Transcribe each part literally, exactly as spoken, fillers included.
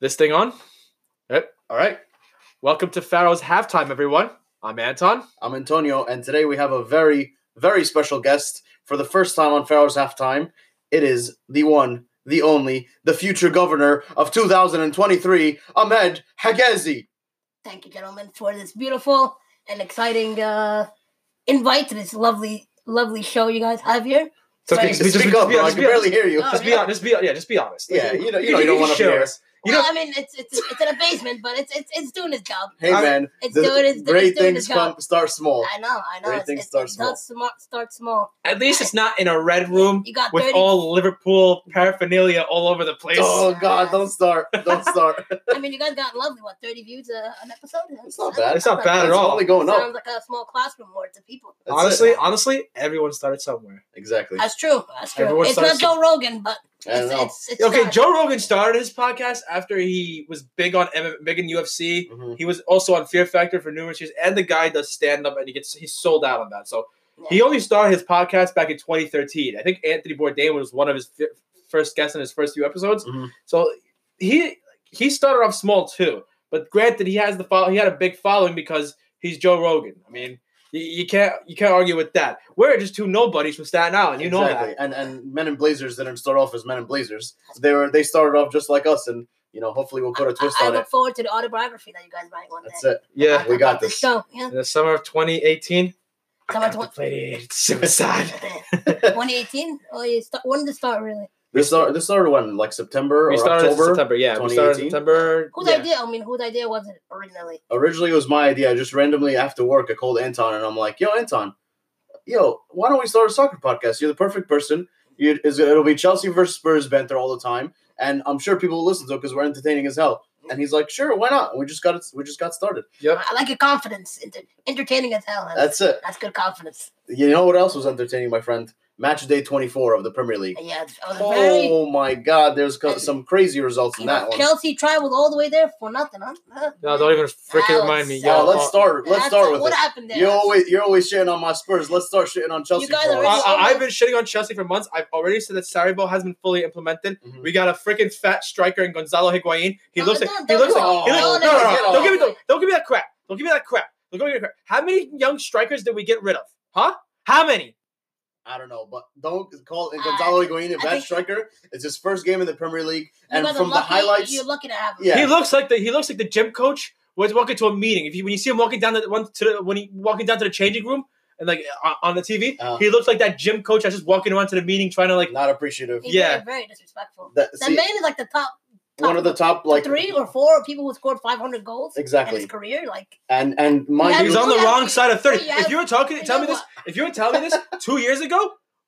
This thing on? Yep. All right. Welcome to Pharaoh's Halftime, everyone. I'm Anton. I'm Antonio, and today we have a very, very special guest for the first time on Pharaoh's Halftime. It is the one, the only, the future governor of two thousand twenty-three, Ahmed Hagazi. Thank you, gentlemen, for this beautiful and exciting uh, invite to this lovely, lovely show you guys have here. It's okay, Just- just just- speak just up, be bro. I honest, can be barely honest. hear you. Oh, Just be yeah. honest. Just be yeah. Just be honest. Yeah, you know, you know, can- you don't can want to share hear us. us. You Well, know, I mean, it's it's it's in a basement, but it's it's it's doing its job. Hey, I- man, It's the doing its great it's doing things its job. come start small. I know, I know. Great It's, things it's, start it small. does smart, start small. at least it's not in a red room You got with thirty. all Liverpool paraphernalia all over the place. Oh, God, don't start. Don't start. I mean, you guys got lovely. What thirty views uh, an episode? It's not bad. It's not bad at It's all. only going up. Sounds like a small classroom more to people. That's honestly, it. honestly, everyone started somewhere. Exactly. That's true. That's true. Everyone It's not starts- Joe Rogan, but I don't it's, know. it's, it's Okay, not. Joe Rogan started his podcast after he was big on M- big in U F C. Mhm. He was also on Fear Factor for numerous years, and the guy does stand up, and he gets he's sold out on that. So he only started his podcast back in twenty thirteen. I think Anthony Bourdain was one of his fi- first guests in his first few episodes. Mhm. So he he started off small too, but granted, he has the follow, he had a big following because he's Joe Rogan. I mean, you, you can't you can't argue with that. We're just two nobodies from Staten Island. You know exactly. that. And and Men in Blazers didn't start off as Men in Blazers. They were they started off just like us, and you know, hopefully we'll put a twist I, I on look it. forward to the autobiography that you guys write one day. That's it. Yeah, We got About the this. show, yeah. in the summer of twenty eighteen, Summer I contemplated suicide. twenty eighteen? Oh, you start, when did it start, really? This started. This started when, like September We or started in October. September. Yeah, we started in twenty eighteen? September. Whose yeah. idea? I mean, whose idea was it originally? Originally, it was my idea. I just randomly after work, I called Anton, and I'm like, "Yo, Anton, yo, why don't we start a soccer podcast? You're the perfect person. You, it's, it'll be Chelsea versus Spurs banter all the time, and I'm sure people will listen to it because we're entertaining as hell." And he's like, "Sure, why not?" And we just got it. We just got started. Yep. I like your confidence. Enter- entertaining as hell. That's, That's it. that's good confidence. You know what else was entertaining, my friend? Match day twenty-four of the Premier League. And yeah, it was a very. Oh my God! There's co- some crazy results in You know, that one. Chelsea traveled all the way there for nothing, huh? Huh? No, don't even freaking Alex, remind me. Alex. Yeah, Yo, let's uh, start. Let's That's start a- with what it. happened there? You always, you're always shitting on my Spurs. Let's start shitting on Chelsea. You guys for are once. I, already- I, I've been shitting on Chelsea for months. I've already said that Sarri has been fully implemented. Mhm. We got a freaking fat striker in Gonzalo Higuain. He No, looks like don't- he looks don't- like he looks, don't- no, no, no, don't- no, don't give me don't- the, don't give me that crap. Don't give me that crap. Don't give me that crap. How many young strikers did we get rid of? Huh? How many? I don't know, but don't call I- Gonzalo Higuain a I bad think- striker. It's his first game in the Premier League, You and guys are from the lucky- highlights, You're lucky to have him. Yeah. He looks like the he looks like the gym coach was walking to a meeting. If you when you see him walking down the one to the when he walking down to the changing room and like on, on the T V, Uh. he looks like that gym coach that's just walking around to the meeting trying to like. not appreciative. He's Yeah. very, very disrespectful. That, That see, man is like the top, one of the top, like three or four people who scored five hundred goals in exactly, his career. Like, and and mind Yeah, you, He's on the Yeah. wrong side of thirty. Yeah. If you were talking, You tell me know this. If you were telling me this two years ago,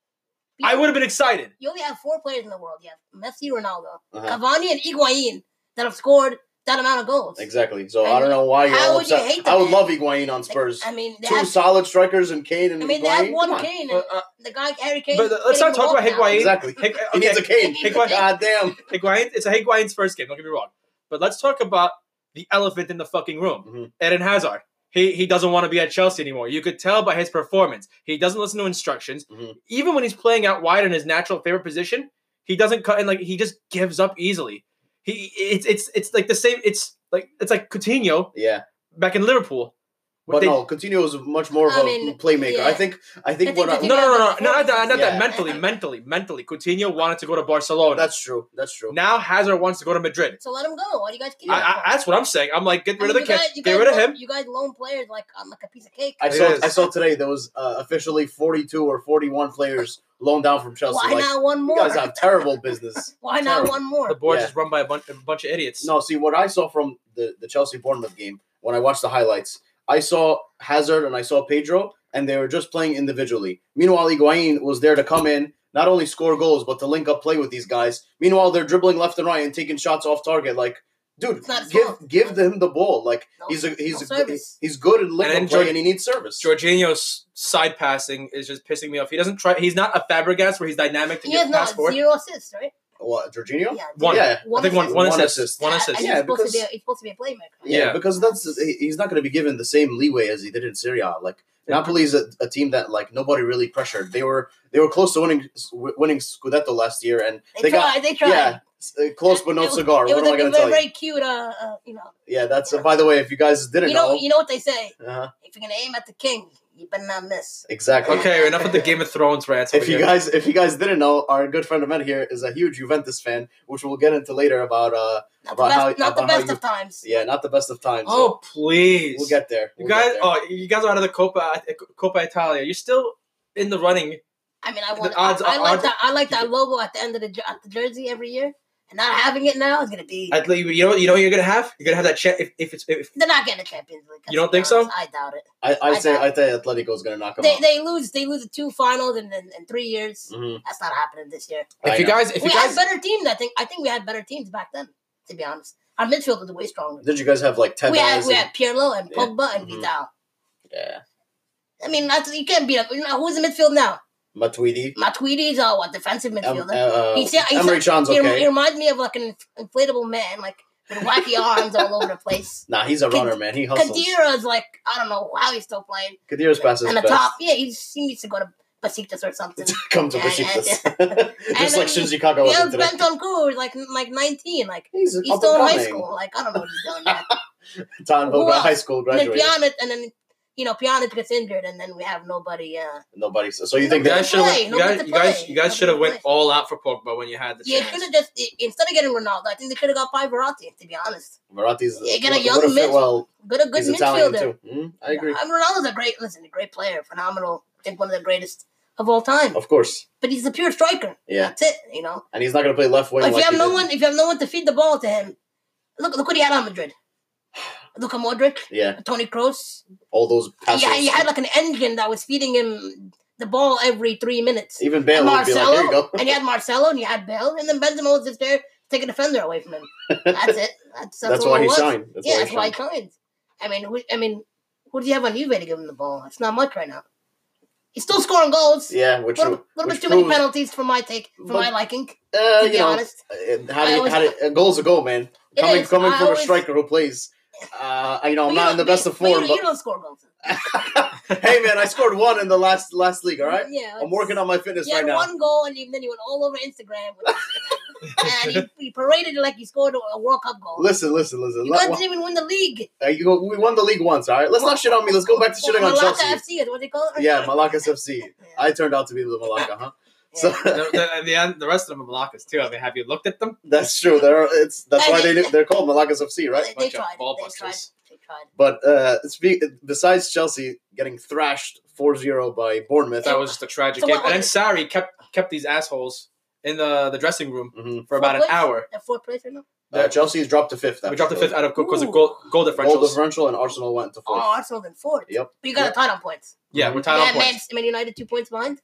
I people- would have been excited. You only have four players in the world. You have Messi, Ronaldo, Uh-huh. Cavani, and Higuain that have scored that amount of goals. exactly. So And I don't know why you're how all would you upset. hate the I would man? love Higuain on Spurs. I mean, they Two have, solid strikers and Kane and I mean, they Higuain. have one Come on. Kane, Uh, and uh, the guy Harry Kane. but uh, let's not can't talk even about walk now. Higuain. Exactly. Hig- He needs a Kane. Higuain, God damn. Higuain, it's a Higuain's first game. Don't get me wrong, but let's talk about the elephant in the fucking room. Mhm. Eden Hazard. He he doesn't want to be at Chelsea anymore. You could tell by his performance. He doesn't listen to instructions. Mhm. Even when he's playing out wide in his natural favorite position, he doesn't cut in. Like he just gives up easily. He it's it's it's like the same. It's like it's like Coutinho Yeah, back in Liverpool. but They- no, Coutinho is much more of I a mean, playmaker. yeah. I think. I think I what. think I, No, no, no, no, Yeah, not that, not yeah. that. Mentally, mentally, mentally, Coutinho wanted to go to Barcelona. that's true. That's true. Now Hazard wants to go to Madrid. So let him go. Why do you guys keep I, him? I, that's what I'm saying. I'm like, get I rid mean, of the you kid. guys- you Get guys rid of loan- him. You guys loan players like on like a piece of cake. I It saw. is. I saw today there was uh, officially forty-two or forty-one players loaned down from Chelsea. Why like, not one you more? guys have terrible business. Why not terrible. one more? The board's Yeah. just run by a bunch, a bunch of idiots. No, see what I saw from the the Chelsea Bournemouth game when I watched the highlights. I saw Hazard and I saw Pedro, and they were just playing individually. Meanwhile, Higuain was there to come in, not only score goals, but to link up play with these guys. Meanwhile, they're dribbling left and right and taking shots off target. Like, dude, It's not his give fault. give them the ball. Like, No- he's a he's no a, service. he's good at link And up then play, George- and he needs service. Jorginho's side passing is just pissing me off. He doesn't try. He's not a Fabregas where he's dynamic to He get has no pass forward. zero assists, right? What, Jorginho? Yeah, One. Yeah. I think one, assist. one One assist. assist. One And assist. he's Yeah, supposed to be. because- A, he's supposed to be a playmaker. Yeah, Yeah. because that's he- he's not going to be given the same leeway as he did in Serie A. Like Napoli's a, a team that like nobody really pressured. They were they were close to winning winning Scudetto last year, and They, they tried. got they tried. yeah. Uh, close but no it was, cigar. It What was am I like going a to very, tell you? very cute, uh, uh, you know. Yeah, that's. Uh, by the way, if you guys didn't You know, know, you know what they say. uh-huh. If you're gonna aim at the king, you better not miss. Exactly. Okay, enough of the Game of Thrones rants. If over you here. guys, if you guys didn't know, our good friend Ahmed here is a huge Juventus fan, which we'll get into later about. Uh, Not about the best, how, not the about how best you, of times. Yeah, not the best of times. so Oh please, we'll get there. you We'll guys. get there. Oh, you guys are out of the Coppa Coppa Italia. You're still in the running. I mean, I want. The odds I, I are- like odds- that. I like that logo at the end of the jer- at the jersey every year, and not having it now is gonna be. At least, you know, you know, what you're gonna have. You're gonna have that check if, if it's if They're not getting a Champions League. You don't let's be think so? honest. I doubt it. I, I I say, doubt I think Atletico's gonna knock them They out. they lose. They lose the two finals in, in, in three years. Mhm. That's not happening this year. I if you know. guys if we you had guys better teams. I think. I think we had better teams back then. To be honest, our midfield was way stronger. Did you guys have like Tevez? We had we and- had Pirlo and Yeah. Pogba and Mhm. Vidal. yeah, I mean, that's you can't beat up. You know, who's in midfield now? Matuidi. Matuidi's a what defensive Um, midfielder. uh, He's- he's- Emery Chan's he, okay. he reminds me of like an inf- inflatable man, like with wacky arms all over the place. Nah, he's a Kad- runner, man. He hustles. Kadira's like I don't know how he's still playing. Kadira's past his And the best. top, yeah, he's, he needs to go to Besiktas or something. Come to Yeah, Besiktas. yeah, Just then like Shinji Kagawa Yeah, was today. Benton Kur is like like nineteen, like He's, he's up still in and high coming. school. Like I don't know what he's doing. There. Tan Who Voga else? High School And then graduated. Pjanic, and then you know Pjanic gets injured, and then we have nobody. Uh, Nobody. So you think you Nobody that? guys should have play, you nobody guys to you guys play, you guys should have nobody went to play. all out for Pogba when you had the you chance. should have just i- instead of getting Ronaldo, I think they could have got five Verratti. To be honest, Verratti's You get a would- young would've fit mid- well. good a good He's Italian midfielder. too. Mhm, I agree. I mean, Ronaldo's a great, listen, a great player, phenomenal. I think one of the greatest of all time. Of course. But he's a pure striker. Yeah. That's it. You know, And he's not going to play left wing. if like you have he no did. one, if you have no one to feed the ball to him, look, look what he had on Madrid. Luka Modric, Yeah. Toni Kroos. All those passes. Yeah, he had like an engine that was feeding him the ball every three minutes. Even Bale And would be like, Marcelo, "Here you go." and you had Marcelo, and you had Bale, and then Benzema was just there to take a defender away from him. That's it. That's, that's, That's all why it he was. shined. That's yeah, why that's he why he shined. shined. I mean, who, I mean, who do you have on Juve to give him the ball? It's not much right now. He's still scoring goals. Yeah, which A little, little which bit too many proves- penalties for my take, for But- my liking. Uh, to you be know, honest, uh, how I do you, always- how do you, a goal's a goal, man. It Coming is. coming I from always- a striker who plays. Uh, you know, I'm But not you in the don't- best but- of but you, form, you don't score goals. but hey, man, I scored one in the last last league. All right, Yeah, I'm working on my fitness You right had now. one goal, and you, then you went all over Instagram, with and you, you paraded it like you scored a World Cup goal. Listen, listen, listen. You Let- guys didn't even win the league. uh, you go, we won the league once. All right, let's not shit on me. Let's go back to shitting on Malacca Chelsea. F C is what they call it. Yeah, Malakas F C. Yeah. I turned out to be the Malacca, huh? So Yeah. the, the, and the, end- the rest of them are Malakas too. I mean, have you looked at them? that's true. They're it's that's And why they- they they're called Malakas F C, right? They, they Bunch of tried. ball They busters. tried. They tried. But uh, speak, besides Chelsea getting thrashed four zero by Bournemouth, That was just a tragic So game. what And then was- Sarri kept kept these assholes in the, the dressing room Mhm. for about an Fourth place? hour. They're fourth place right now. uh, Chelsea's dropped to fifth. We dropped the actually. fifth out of because of Ooh. goal, goal Goal differentials. differential, and Arsenal went to Oh, fourth. Arsenal's in fourth. Yep, But you got Yep. a tie on points. Yeah, we're tied Yeah, on Man, points. Man United two points behind.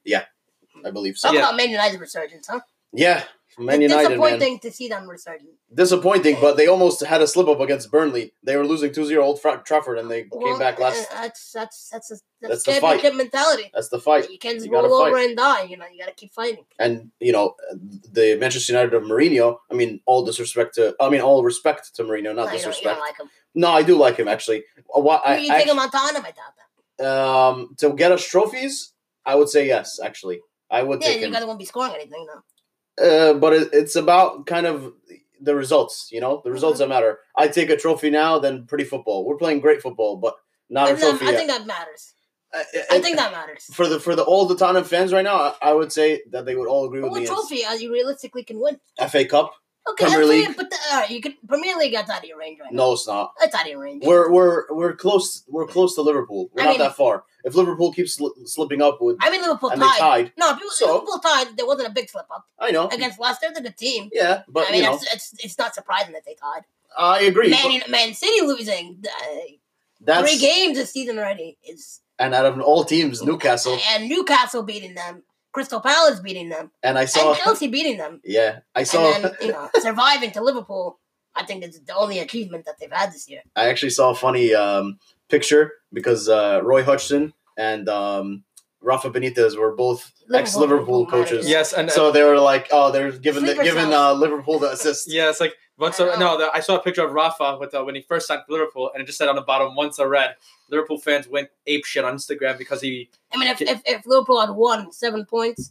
I believe so. Talk Yeah. about Man United's resurgence, huh? Yeah, Man It's United, man. disappointing to see them resurgent. Disappointing, but they almost had a slip up against Burnley. They were losing two zero Old Fra- Trafford, and they Well, came back last. uh, That's that's that's a, That's that's, the championship mentality. That's the fight. You can't just You gotta roll over fight. and die. You know, you got to keep fighting. And you know, the Manchester United of Mourinho. I mean, all disrespect to. I mean, all respect to Mourinho, not No, you, don't, you disrespect. don't like them. No, I do like him actually. Uh, What I, you take him on Tottenham, I doubt that. um to get us trophies, I would say yes. Actually, I would Yeah, take you him. guys won't be scoring anything now. Uh, but it, it's about kind of the results. You know, the results Mm-hmm. that matter. I take a trophy now, then pretty football. We're playing great football, but not I, a trophy I yet. think that matters. I, I think that matters. for the for the all the Tottenham fans right now, I, I would say that they would all agree But with what me. trophy uh, you realistically can win? F A Cup? Okay, Premier I'll tell League? you, but the, all right, you can Premier League. That's out of your range right now. No, it's not. That's out of your range. We're we're we're close. We're close to Liverpool. We're I not mean- that far. If Liverpool keeps sli- slipping up with I mean, Liverpool and they tied. tied, No, if you, So? Liverpool tied. There wasn't a big slip up I know. against Leicester. They're the team. Yeah, but I mean, you know, it's, it's it's not surprising that they tied. I agree. Man, but Man City losing uh, that's three games this season already is, and out of all teams, Newcastle, and Newcastle beating them, Crystal Palace beating them, and I saw. and Chelsea beating them, Yeah, I saw. and then you know surviving to Liverpool. I think it's the only achievement that they've had this year. I actually saw a funny um, picture because uh, Roy Hodgson and um, Rafa Benitez were both Liverpool- ex-Liverpool Liverpool coaches. managers. Yes, and So they were like, oh, they're giving the, Sleeper giving cells. uh, Liverpool the assist. yeah, it's like once I a, know. no. The, I saw a picture of Rafa with uh, when he first signed for Liverpool, and it just said on the bottom "once a red." Liverpool fans went ape shit on Instagram because he. I mean, if if, if Liverpool had won seven points,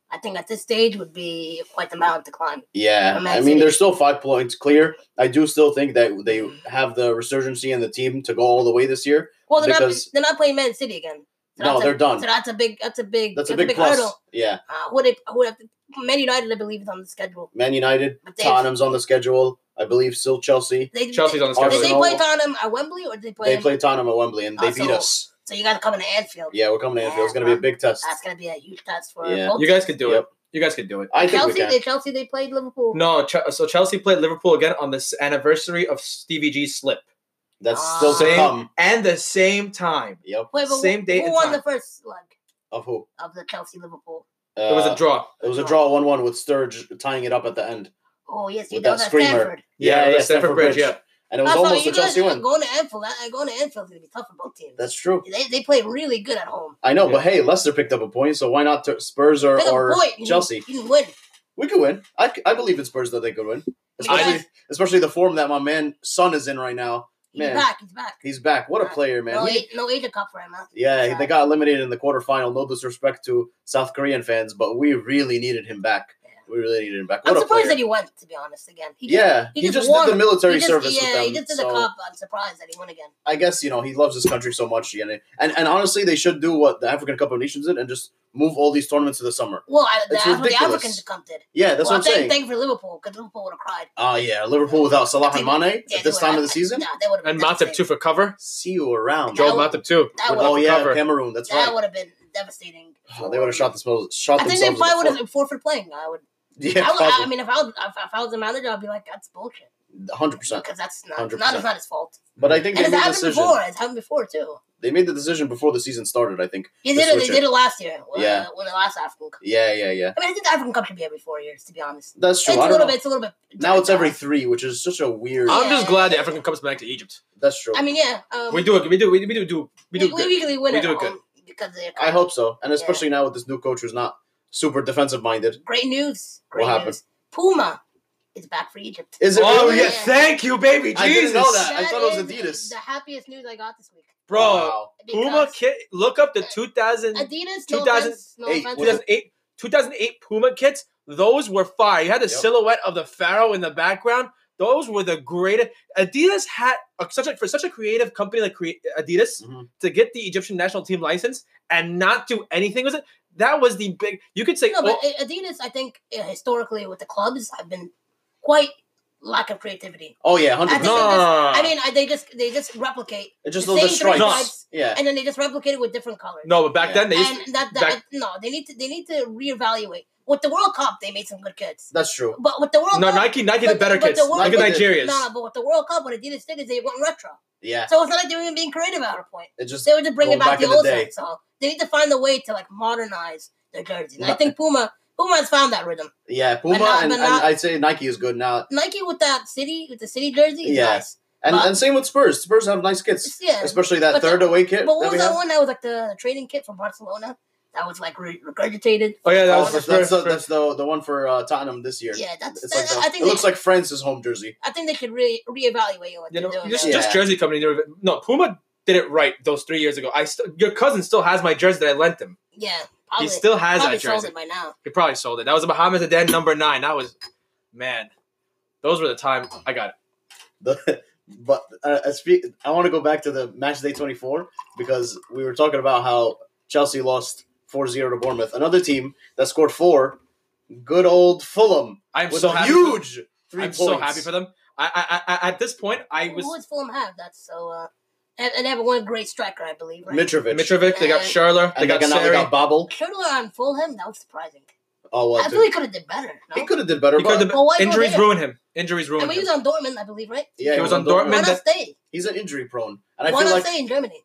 I think at this stage would be quite the mountain to climb. Yeah, For Man I mean, City. they're still five points clear. I do still think that they have the resurgency in the team to go all the way this year. Well, they're Because- not. They're not playing Man City again. So No, that's they're a, done. So that's a big. That's a big. That's a that's big plus. hurdle. Yeah, Uh, who they? Who have to, Man United, I believe, is on the schedule. Man United, But they- Tottenham's on the schedule. I believe still Chelsea. They, Chelsea's on the Did schedule. they Arsenal. play Tottenham at Wembley or did they play? They him- played Tottenham at Wembley and they Oh, beat so- us. So you got to come into Anfield. Yeah, we're coming to Anfield. It's Yeah, going to be a big test. That's gonna be a huge test for Yeah. both. You guys could do Yep. it. You guys could do it. I think Chelsea, we can. they Chelsea, they played Liverpool. No, Ch- so Chelsea played Liverpool again on this anniversary of Stevie G's slip. That's Ah. still to Same come. and the same time. Yep. Wait, but Same who, date who and won time. the first leg Of who? of the Chelsea Liverpool? Uh, It was a draw. It was a draw one one with Sturge tying it up at the end. Oh yes, you With know that that screamer. Stanford. Yeah, yeah, yeah, Stamford Bridge. Yeah. And it was That's why almost you a Chelsea guys, win. Going to Anfield, that, going to Anfield is gonna be tough for both teams. That's true. They they play really good at home. I know, Yeah. but hey, Leicester picked up a point, so why not t- Spurs or, Pick a or point, you Chelsea? Can, you can win. We could win. I, c- I believe in Spurs that they could win. Especially, Yes. especially the form that my man Son is in right now. He's Man, back. He's back. he's back. What a player, man. No, He- A- no Asia Cup for him, huh? yeah, Yeah. they got eliminated in the quarterfinal. No disrespect to South Korean fans, but we really needed him back. Yeah. We really needed him back. I'm What a surprised player. that he went. To be honest, again. He Yeah, he, he just, just did won. the military he just, service yeah, with them. he just did so the cup. I'm surprised that he won again. I guess, you know, he loves his country so much. And, and and honestly, they should do what the African Cup of Nations did and just move all these tournaments to the summer. Well, I, It's that's what the ridiculous. African Cup did. Yeah, that's well, what I'm thank, saying. Thank for Liverpool, because Liverpool would have cried. Oh, yeah, Liverpool without Salah and Mane Yeah, at they this would time have- of the season. Nah, they would have And been Matip devastating. too for cover. See you around. Joe That Matip too. that Would would- Oh, for yeah, cover. Cameroon. That's That right. would have been devastating. Oh, they would have shot themselves. Shot I think they themselves in probably the would have forfeit playing. I would. foot. I, Yeah, would I, I probably. mean, if I was if, if I was the manager, I'd be like, that's bullshit. one hundred percent. Because that's not one hundred not, percent. it's not his fault. But I think And they it's made the happened decision. before. It's happened before too. They made the decision before the season started, I think. They To did it. They switch did it. it last year. When, Yeah. uh, when the last African Cup. Yeah, yeah, yeah. I mean, I think the African Cup should be every four years. To be honest, That's true. it's I a don't little know. bit. It's a little bit. Now it's every dragged out. three, which is such a weird. I'm just Yeah. glad the African Cup's back to Egypt. That's true. I mean, yeah. Um, We do it. We do. We, we do. do we do we, we good. usually win We at do it home because they're I kind hope so. And Yeah. especially now with this new coach who's not super defensive minded. of- Great news. Great What happened? news. Puma is back for Egypt. Is it Oh really? yeah! Thank you, baby. I Jesus, didn't know that. I thought it was is Adidas. The happiest news I got this week. bro. Wow. Puma Because kit. Look up the two thousand, Adidas, no two thousand offense, no eight. offense. Was it- two thousand eight, two thousand eight Puma kits. Those were fire. You had the Yep. silhouette of the pharaoh in the background. Those were the greatest. Adidas had a, such a for such a creative company like Cre- Adidas Mhm. to get the Egyptian national team license and not do anything with it. That was the big. You could say, No, but oh, Adidas, I think uh, historically with the clubs, have been quite lack of creativity. Oh yeah, I hundred think No, percent. they no, just- no, no. I mean, I, they just they just replicate It's just the those same three stripes. stripes, Yeah. and then they just replicate it with different colors. no, but back Yeah. then they used and that, that back- no, they need to they need to reevaluate. With the World Cup, they made some good kits, That's true. but with the World no Cup, Nike. Nike but- did better but kits. the World Look at Cup- Nigeria's. no, no, but with the World Cup, what Adidas did is they went retro. Yeah. So it's not like they were even being creative at a point. It just They were just bringing Going back back the in old the day. thing. So they need to find a way to like modernize their jerseys. And I No. think Puma Puma has found that rhythm. yeah, Puma not- and, but and not- I'd say Nike is good now. Nike with that city with the city jersey is Yeah. nice. And But- and same with Spurs. Spurs have nice kits. Yeah. Especially that But third the- away kit But what that we was that have. one that was like the training kit from Barcelona? That was like re- regurgitated. Oh yeah, that Oh, was that's, for that's, Spurs. the, that's the the one for uh, Tottenham this year. Yeah, that's. It's that, like the- I think it they, looks like France's home jersey. I think they could re reevaluate what You know, they're doing. just, there. Yeah. just jersey company. they were- No, Puma did it right those three years ago. I st- your cousin still has my jersey that I lent him. yeah, probably, He still has probably that sold jersey. it by now. He probably sold it. That was a Mohammed Aden number nine. That was, man, those were the time. I got it. The, but uh, I speak. I want to go back to the match day twenty-four because we were talking about how Chelsea lost four zero to Bournemouth. Another team that scored four. Good old Fulham I'm with so a happy. huge For, three I'm points. so happy for them. I, I, I, at this point, I Who was does Fulham have? That's so. Uh, and, and they have one great striker, I believe. Right? Mitrovic. Mitrovic. They got And- Schürrle. They And got they got, now they Sari. got Babel. Schürrle on Fulham. That was surprising. Oh, well, I feel he could have did better. No? he could have did better. He But could've- Well, why go injuries there? ruined him. Injuries And ruined he him. was on Dortmund, I believe, right? yeah, he was on Dortmund. Why that- not stay? He's an injury prone, and I Why feel not like stay in Germany?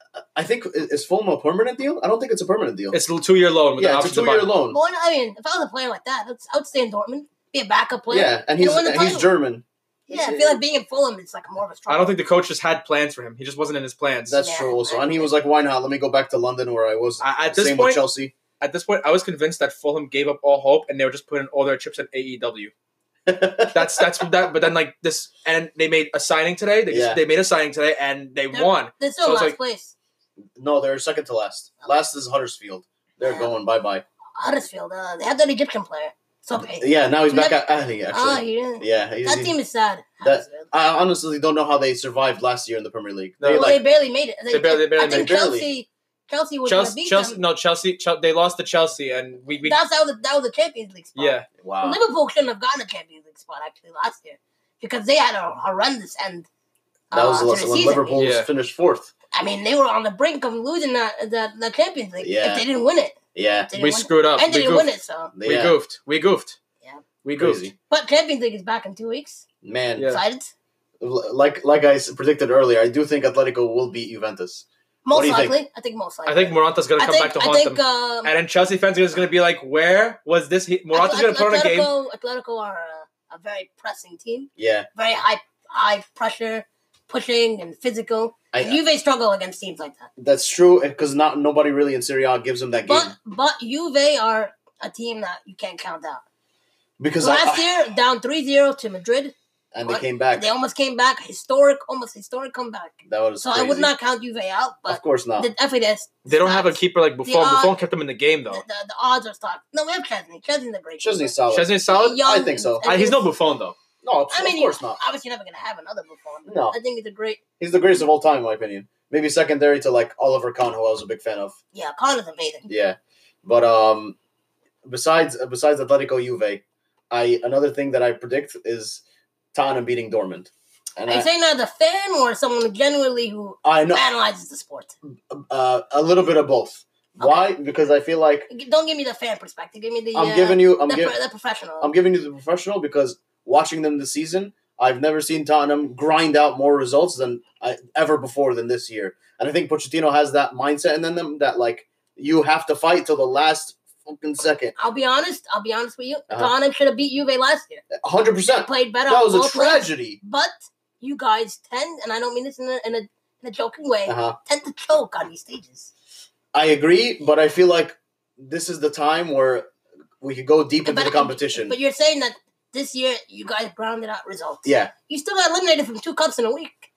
I think is Fulham a permanent deal? I don't think it's a permanent deal. It's a two year loan with an yeah, option it's a to buy. two-year loan. Well, I mean, if I was a player like that, I'd, I would stay in Dortmund, be a backup player. Yeah, and he's win the and he's title. German. Yeah, I feel like being in Fulham, it's like more of a struggle. I don't think the coach just had plans for him. He just wasn't in his plans. That's Yeah, true also. I And he agree. was like, why not? Let me go back to London where I was. I, at this Same point, with Chelsea. at this point, I was convinced that Fulham gave up all hope and they were just putting all their chips in A E W. That's that's that. But then like this, and they made a signing today. They just, Yeah. they made a signing today and they They're- won. They're still So in it's last like- place. No, they're second to last. Last is Huddersfield. They're Yeah. going bye bye. Huddersfield. Uh, they had that Egyptian player. So Yeah, now he's back Never- at Ahly, actually. Ah, yeah. yeah, he's, That he- team is sad. That- Huddersfield. I honestly don't know how they survived last year in the Premier League. No, They, well, like, they barely made it. They barely- they barely I think made it. Chelsea. Chelsea was going to Chelsea, beat Chelsea, them. no, Chelsea, Chel- they lost to Chelsea, and we, we That's how the that was the Champions League spot. yeah, wow. Liverpool shouldn't have gotten a Champions League spot actually last year because they had a horrendous end. That was uh, the to the when season. Liverpool Yeah. finished fourth. I mean, they were on the brink of losing that that, that Champions League Yeah. if they didn't win it. Yeah, They didn't we win it. screwed up. And they We didn't win goofed. it, so. We yeah. goofed. We goofed. Yeah. We goofed. Crazy. But Champions League is back in two weeks. Man, Yeah. Excited? l- like like I s- predicted earlier, I do think Atletico will beat Juventus. What Most do you think? likely. I think most likely. I think Morata's gonna I come think, back to I haunt think, them, um, and then Chelsea fans are just gonna be like, "Where was this? He- Morata's gonna put on a game." Atletico, Atletico are a, a very pressing team. Yeah, Very high high pressure, pushing, and physical. I, And Juve struggle against teams like that. that's true because not nobody really in Serie A gives them that game But but Juve are a team that you can't count out. because Last I, year, down three zero to Madrid. and they what? came back. They almost came back. Historic, almost historic comeback. That was So crazy. I would not count Juve out, but Of course not. the, definitely that's They don't have a keeper like Buffon. odd- Buffon kept them in the game the, though. the, the odds are stacked. No, we have Chesney. Chesney's a great. Chesney's keeper. solid. Chesney's solid. Young I think so. and- Uh, he's no Buffon though. No, of, I mean, of course you're not. obviously never gonna have another Buffon. No. I think he's a great. He's the greatest of all time, in my opinion. Maybe secondary to like Oliver Kahn, who I was a big fan of. Yeah, Connor's amazing. Yeah, but um, besides besides Atletico Juve, I another thing that I predict is Tottenham beating Dortmund, and Are you I, saying that as a fan or someone who genuinely who I know analyzes the sport? uh, a little bit of both. Why? Because I feel like Don't give me the fan perspective. Give me the. I'm uh, giving you, I'm the, giving, pro- the professional. I'm giving you the professional because watching them this season, I've never seen Tottenham grind out more results than I, ever before than this year, and I think Pochettino has that mindset in them that like you have to fight till the last fucking second. I'll be honest. I'll be honest with you. Uh-huh. Tottenham should have beat Juve last year. A hundred percent. Played better. That on was a both legs. tragedy. But you guys tend, and I don't mean this in a in a, in a joking way, Uh-huh. tend to choke on these stages. I agree, but I feel like this is the time where we could go deep into But- the competition. But you're saying that this year you guys grounded out results. Yeah, You still got eliminated from two cups in a week.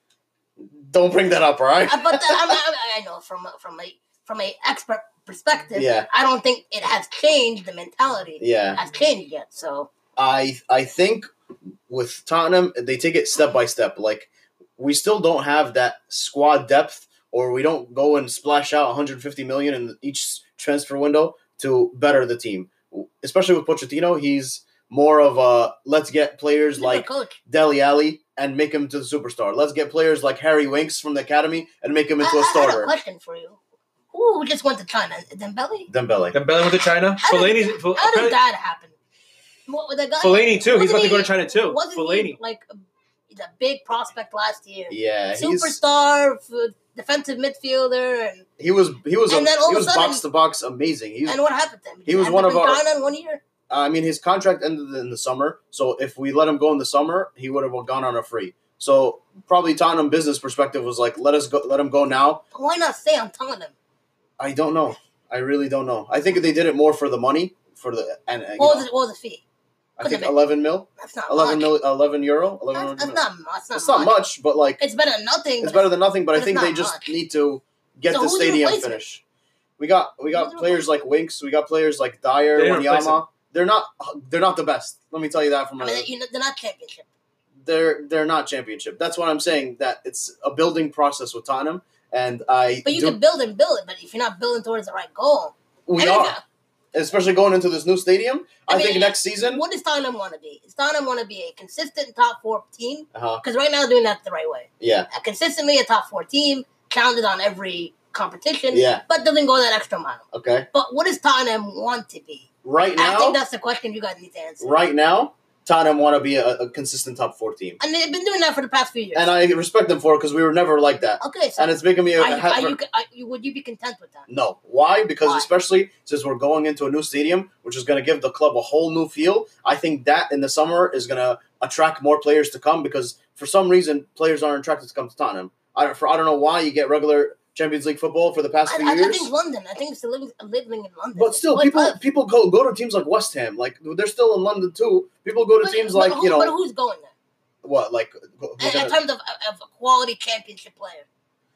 don't bring that up, all right? Uh, but the, I'm, I'm, I know from a- from a from a expert perspective, Yeah. I don't think it has changed. The mentality Yeah, has changed yet. So I I think with Tottenham they take it step by step. Like we still don't have that squad depth, or we don't go and splash out one hundred fifty million in each transfer window to better the team. Especially with Pochettino, he's more of a let's get players you're a like coach. Dele Alli and make him to the superstar. Let's get players like Harry Winks from the academy and make him into I, a I had a starter. question for you. Who just went to China? Dembele? Dembele. Then Bellingham went to China. How did, Fellaini, how Fel- did that happen? What with the guy? Fellaini too. He's about Wasn't to go to he- China too. Wasn't Fellaini. he like a, he's a big prospect last year? Yeah, he's Superstar, f- defensive midfielder, and, he was he was a, And then all he of a was sudden- box to box amazing. He's and what happened to him? he was end one up of in our- China in one year. I mean his contract ended in the summer, so if we let him go in the summer, he would have gone on a free. So probably Tottenham business perspective was like let us go let him go now. Why not stay on Tottenham? I don't know. I really don't know. I think they did it more for the money for the and uh, you What know, was, it, what was the fee? I think couldn't have eleven mil, That's not eleven much. mil, eleven euro, eleven. That's, that's not much. That's not, It's not much. much, but like It's better than nothing. it's but better than nothing. But I but think it's they not just much. need to get So the who's the stadium replacement? finished. We got we Who's got the players like Winks. We got players like Dyer, They didn't replace Wanyama. They're not they're not the best. Let me tell you that from I a, mean, you know, they're not championship. they're they're not championship. That's what I'm saying. That it's a building process with Tottenham, and I But you do, can build and build it. But if you're not building towards the right goal, we I mean, are, especially going into this new stadium. I, I mean, think next season. what does Tottenham want to be? Does Tottenham want to be a consistent top four team? Uh-huh, Because right now they're doing that the right way. yeah, A consistently a top four team, challenges on every competition, yeah. but doesn't go that extra mile. Okay. But what does Tottenham want to be? Right I think now, that's the question you guys need to answer. right now, Tottenham want to be a, a consistent top four team, And they've been doing that for the past few years. and I respect them for it because we were never like that, okay, so and it's making me. A, are you, ha- are you, are you, would you be content with that? No. Why? Because Why? especially since we're going into a new stadium, which is going to give the club a whole new feel, I think that in the summer is going to attract more players to come because for some reason players aren't attracted to come to Tottenham. I don't, for, I don't know why you get regular Champions League football for the past I, few I, I years. think London. I think it's living, living in London. But still, What- people what- people go go to teams like West Ham. Like they're still in London too. People go to but- teams but like who- you know But who's going there? what like. In, we're in gonna- terms of, of a quality championship player.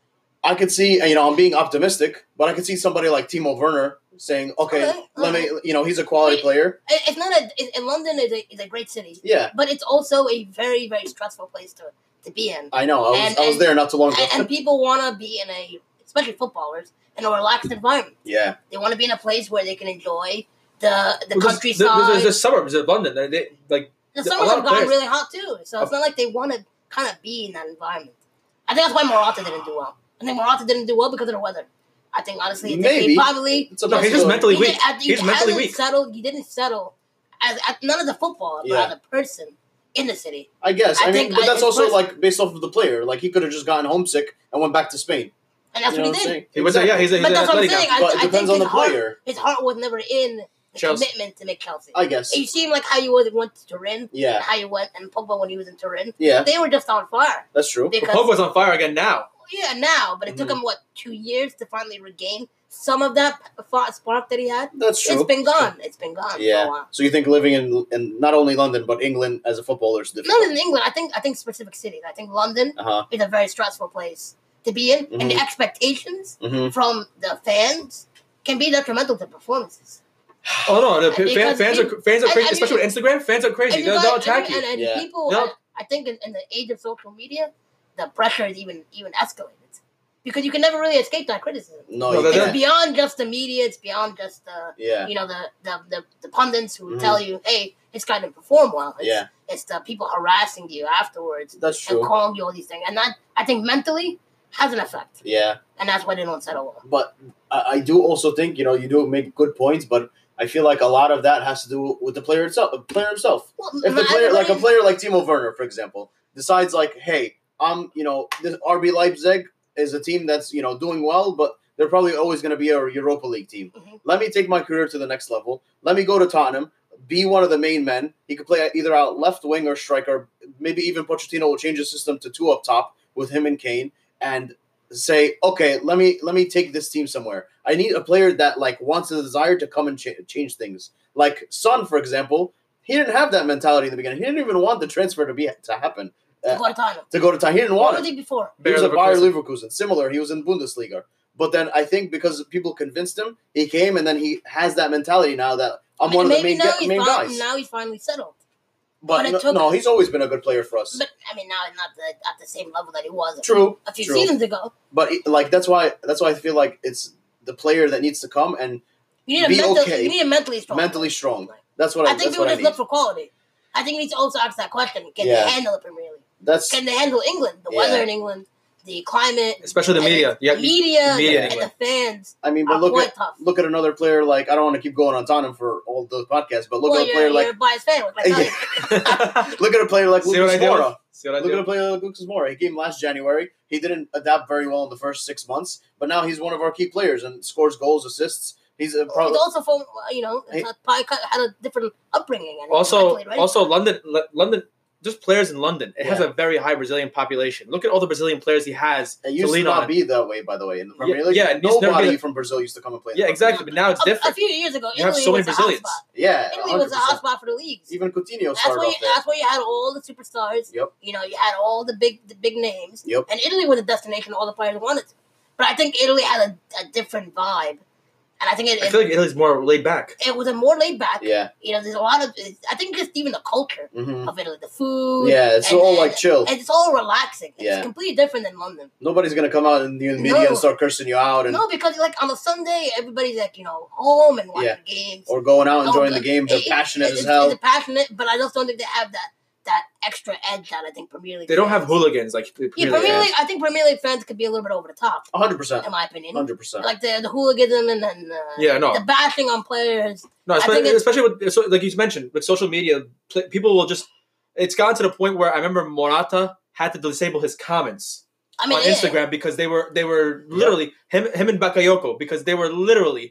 I could see, you know, I'm being optimistic, but I could see somebody like Timo Werner saying, okay, Okay, let okay. me, you know, he's a quality Wait. player. It- It's not a. It, and London is a is a great city, Yeah, but it's also a very very stressful place to, to be in. I know. I was, And- I was and- there not too long ago. And, and people want to be in a, especially footballers, in a relaxed environment. yeah, They want to be in a place where they can enjoy the the Well, there's- countryside. There's, there's, there's suburbs of London. They, they, like the a summers lot have of gotten players- really hot too, so it's not like they want to kind of be in that environment. I think that's why Morata didn't do well. I think Morata didn't do well because of the weather. I think honestly, I think Maybe. he probably it's a no, he's just possibility. mentally he weak. did- I think He's he mentally hasn't weak. settled. He didn't settle as, as none of the footballer, but Yeah. as a person in the city. I guess. I, I mean, think but I- that's it's also personal. like based off of the player. Like he could have just gotten homesick and went back to Spain. And that's You know what he did. I'm saying? He was yeah, he's, a, he's But an that's what I'm athletic saying. now. I, But it I depends think on the his heart, player. his heart was never in the Chelsea. commitment to make Chelsea. I guess. And you seem like how you would went to Turin, Yeah, how you went and Pogba when he was in Turin. yeah, They were just on fire that's true. because Pogba's on fire again now. yeah, now, but it took Mhm. him what two years to finally regain some of that f- spark that he had. That's true. It's been gone. It's been gone for a Yeah. while. So you think living in in not only London but England as a footballer is Not difficult? in England. I think I think specific cities. I think London Uh huh. is a very stressful place to be in, and the expectations hmm from the fans can be detrimental to performances. Oh no, the Because fans, fans are people- fans are and- crazy, and especially you- with Instagram. Fans are crazy. And They'll, you they'll got- attack and, you. and, and Yeah. people, No. I, I think in, in the age of social media, the pressure is even even escalated because you can never really escape that criticism. No, No, you that- It's can't. beyond just the media. It's beyond just the Yeah, you know the the, the, the pundits who Mhm. tell you, hey, this guy didn't perform well. It's, yeah, it's the people harassing you afterwards that's and true. calling you all these things, and that I think mentally has an effect, Yeah, and that's why they don't settle well. but I, I do also think you know you do make good points, but I feel like a lot of that has to do with the player itself. The player himself. Well, If the not player, like a everybody- player like Timo Werner, for example, decides like, hey, I'm, you know, this R B Leipzig is a team that's you know doing well, but they're probably always going to be a Europa League team. Mhm. Let me take my career to the next level. Let me go to Tottenham, be one of the main men. He could play either out left wing or striker. Maybe even Pochettino will change the system to two up top with him and Kane, and say, okay, let me let me take this team somewhere. I need a player that like wants the desire to come and cha- change things. Like Son, for example, he didn't have that mentality in the beginning. He didn't even want the transfer to be to happen to go to Tottenham. to go to Tottenham. He didn't What want was it. he before? He was Bayer at Bayer Leverkusen. Leverkusen. Similar, he was in Bundesliga. But then I think because people convinced him, he came and then he has that mentality now that I'm one of the Maybe main, now ga- he's main fin- guys. now he's finally settled. But but it no, took- no, he's always been a good player for us. But I mean, now not the, at the same level that he was a True, few, a few true. seasons ago. But he- like that's why that's why I feel like it's the player that needs to come and You need a Be mental, okay. you need a mentally strong. mentally player. strong. Right. That's what I, I think that's people what I just need. look for quality. I think you need to also ask that question: Can Yeah. they handle the Premier League? That's Can they handle England, the Yeah. weather in England, the climate, Especially the and media. the Yeah, media, the media in and, and England. the fans I mean, are but look quite at tough. look at another player like I don't want to keep going on Tottenham for all those podcasts, but look well, at a you're, player you're like a biased fan. What can I tell you? look at a player like See what I Lucas do? Moura. See what I Look at a do? player like Lucas Moura. He came last January. He didn't adapt very well in the first six months, but now he's one of our key players and scores goals, assists. He's a probably He's also from, you know, Hey. probably had a different upbringing. And Also, mentally, right? also London, L- London, just players in London. It has Yeah. a very high Brazilian population. Look at all the Brazilian players he has it to used to lean not on. be that way, by the way, in the Premier Yeah, League. yeah, it used to never nobody be- from Brazil used to come and play. in the Yeah, Premier exactly. But now it's a, a different. few years ago, You have Italy so many was a Brazilians. hotspot. League. Yeah, Italy one was hundred a percent. hotspot for the leagues. Even Coutinho That's started where, you, off there. that's where you had all the superstars. Yep. You know, you had all the big the big names. Yep. And Italy was a destination all the players wanted to. But I think Italy had a, a different vibe. And I think it, I it, feel like Italy's more laid back. it was a more laid back. Yeah. You know, there's a lot of, I think just even the culture hmm of Italy, the food. Yeah, it's and- all and- like chill. And it's all relaxing. It's Yeah. completely different than London. Nobody's gonna come out in the media No. and start cursing you out and No, because like on a Sunday, everybody's like, you know, home and watching Yeah. games. or going out No, enjoying but the game. They're it- passionate it- as it's, hell. It's passionate, but I just don't think they have that that extra edge that I think Premier League. They don't have fans- hooligans like the Yeah, Premier Premier League. League. I think Premier League fans could be a little bit over the top, A hundred percent. in my opinion. Hundred percent. Like the the hooliganism and then uh, Yeah, no. the bashing on players. No, I especially, think it's- especially with so, like you mentioned with social media, pl- people will just. It's gotten to the point where I remember Morata had to disable his comments I mean, on yeah. Instagram because they were they were literally him him and Bakayoko because they were literally.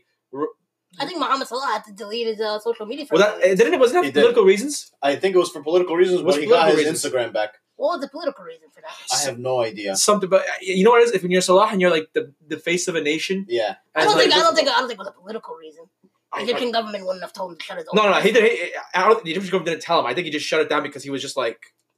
I think Mohamed Salah had to delete his uh, social media. For Well, that that, didn't it wasn't He that did. political reasons? I think it was for political reasons, What's but he got political his reasons? Instagram back. what was the political reason for that? I have no idea. Something, but you know what it is? If you're Salah and you're like the, the face of a nation, Yeah. I as don't like- think. I don't think. I don't think it was a political reason. The I- Egyptian government wouldn't have told him to shut his. No, own no, he press. did. He, I don't. The Egyptian government didn't tell him. I think he just shut it down because he was just like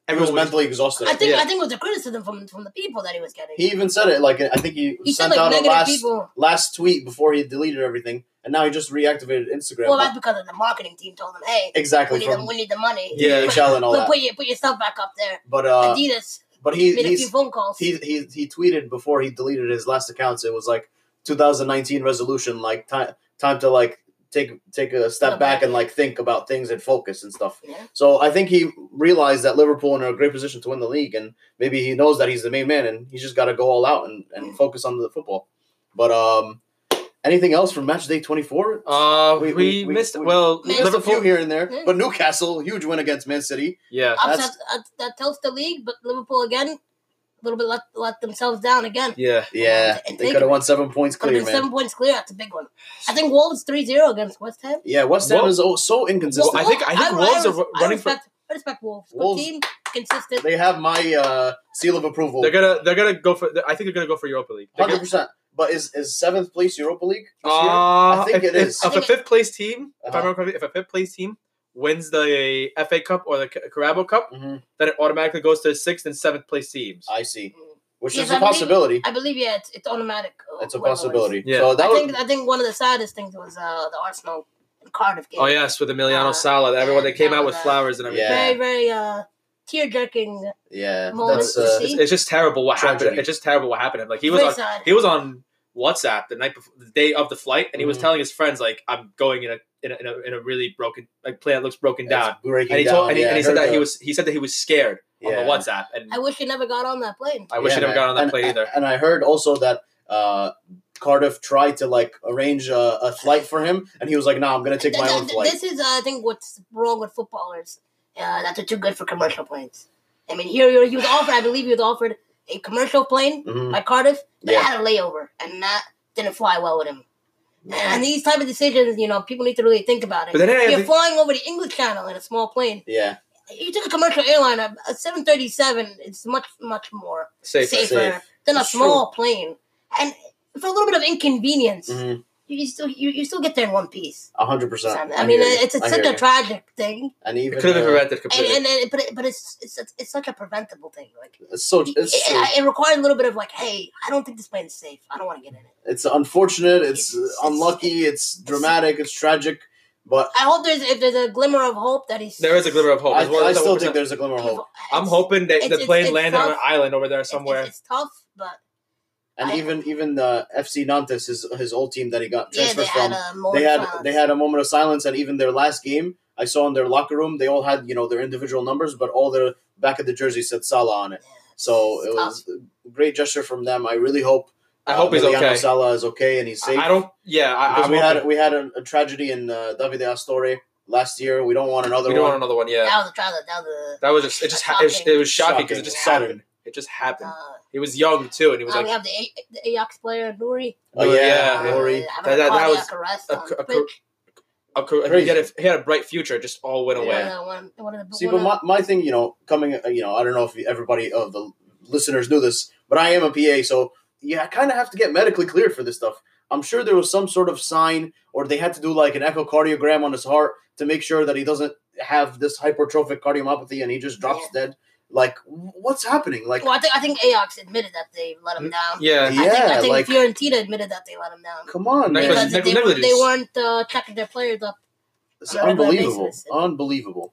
He was everyone was mentally exhausted. I think Yeah. I think it was a criticism from from the people that he was getting. He even said it. Like I think he, He said sent like out a negative last people. last tweet before he deleted everything, and now he just reactivated Instagram. Well, that's because of the marketing team told him, "Hey, exactly we need, the, from we need the money. Yeah. D H L and all put, that. put, your, put your stuff back up there." But uh, Adidas but he made a few he's, phone calls. he he he tweeted before he deleted his last accounts. It was like two thousand nineteen resolution, like time time to like take take a step Step back back. and like think about things and focus and stuff. Yeah. So I think he realized that Liverpool are in a great position to win the league, and maybe he knows that he's the main man, and he's just got to go all out and, and focus on the football. But um, anything else from match day twenty-four? Uh, we, We- we- we- missed. we- well, missed Just a Liverpool. few here and there, Yeah. but Newcastle, huge win against Man City. Yeah, Upset uh, that tilts the league, but Liverpool again, a little bit let, let themselves down again. yeah. Yeah, And they take could have it. won seven points Could have clear, been man. seven points clear. That's a big one. I think Wolves three zero against West Ham. Yeah, West Ham Well- is oh, so inconsistent. Well, I think- I think Wolves are res- running for- respect, I respect Wolves. Good Wolves- team, consistent. they have my uh, seal of approval. They're gonna they're gonna go for. I think they're gonna go for Europa League. They're Hundred gonna, percent. But is is seventh place Europa League this year? uh, I think if, it if- is. If, I a think fifth place team, if I Uh-huh. remember correctly, if a fifth place team wins the F A Cup or the Ca- Carabao Cup, Mhm. then it automatically goes to sixth and seventh place teams. I see. Which Yes, is I a believe- possibility. I believe, yeah, it's, it's automatic. uh, It's a whoever wins. possibility. Yeah. So that I was, think I think one of the saddest things was uh, the Arsenal and Cardiff game. Oh yes, with Emiliano Uh, Sala, everyone they came that out was, with uh, flowers and everything. Yeah. Very, very uh, tear jerking. yeah, Moments that's to uh, see. It's, it's just terrible what Tragedy. happened. It's just terrible what happened. Like he was Very on sad. he was on WhatsApp the night before the day of the flight, and he was Mhm. telling his friends like, "I'm going in a in a, in a, in a really broken like play that looks broken down." it's breaking And he down. told and he, yeah, and he I said heard that he the- was he said that he was scared on yeah. the WhatsApp, and I wish he never got on that plane. I wish Yeah, he never man. got on that and, plane either. And I heard also that uh, Cardiff tried to like arrange a, a flight for him, and he was like, "No, I'm gonna take Th- my th- own th- flight." This is, uh, I think, what's wrong with footballers. Uh, that they're too good for commercial planes. I mean, here here he was offered. I believe he was offered a commercial plane Mhm. by Cardiff that Yeah. had a layover, and that didn't fly well with him. And these type of decisions, you know, people need to really think about it. But then I You're think- flying over the English Channel in a small plane. Yeah, You took a commercial airline, a, a seven thirty-seven. It's much, much more Safe. safer Safe. than a It's small plane. And for a little bit of inconvenience, Mhm. you, you still you, you still get there in one piece. a hundred percent. I mean, hear you. it's, it's I such hear a you. tragic thing, and even It could have been uh, prevented and, completely. and, and but it, but it's, it's it's it's such a preventable thing. Like it's so it, it's true. it, it requires a little bit of like, hey, I don't think this plane is safe. I don't want to get in it. It's unfortunate. It's It's- unlucky. It's dramatic. It's tragic. But I hope there's if there's a glimmer of hope that he's. There is a glimmer of hope. I, It's one- I it's still one think percent. there's a glimmer of hope. I'm hoping that It's- the it's- plane it's landed on an tough. island over there It's, somewhere. it's, it's tough, but And I- even even the F C Nantes, his his old team that he got yeah, transferred they from, had a moment they of had silence. they had a moment of silence. And even their last game, I saw in their locker room, they all had you know their individual numbers, but all their back of the jersey said Salah on it. So it was a great gesture from them. I really hope. I hope he's Emiliano okay. Salah is okay and he's safe. I don't. Yeah, I, because I'm we hoping- had we had a, a tragedy in uh, Davide Astore last year. We don't want another we don't one. want another one. Yeah, That was a trial. That was a. that was just. It just. Ha- it, was, it was shocking because it Shocking. just Sudden. happened. It just happened. Uh, He was young too, and he was uh, like, we have the, A- the Ajax player Nuri. Oh Yeah, yeah, yeah. Rory. Uh, having That- a that- that cardiac was arrest a, on a, the a, pitch. a, a, Crazy. he, had a, he had a bright future, just all went Yeah. away. Uh, one, one of the, See, one but of- my, my thing, you know, coming, uh, you know, I don't know if everybody of the listeners knew this, but I am a P A, so yeah, I kind of have to get medically cleared for this stuff. I'm sure there was some sort of sign, or they had to do like an echocardiogram on his heart to make sure that he doesn't have this hypertrophic cardiomyopathy and he just drops Yeah. dead. Like, what's happening? Like, well, I think I think Ajax admitted that they let him down. Yeah, I think, Yeah, I think like- Fiorentina admitted that they let him down come on, man. Negligence. because they, negligence. they weren't uh, checking their players up. It's on a regular unbelievable. basis. Unbelievable.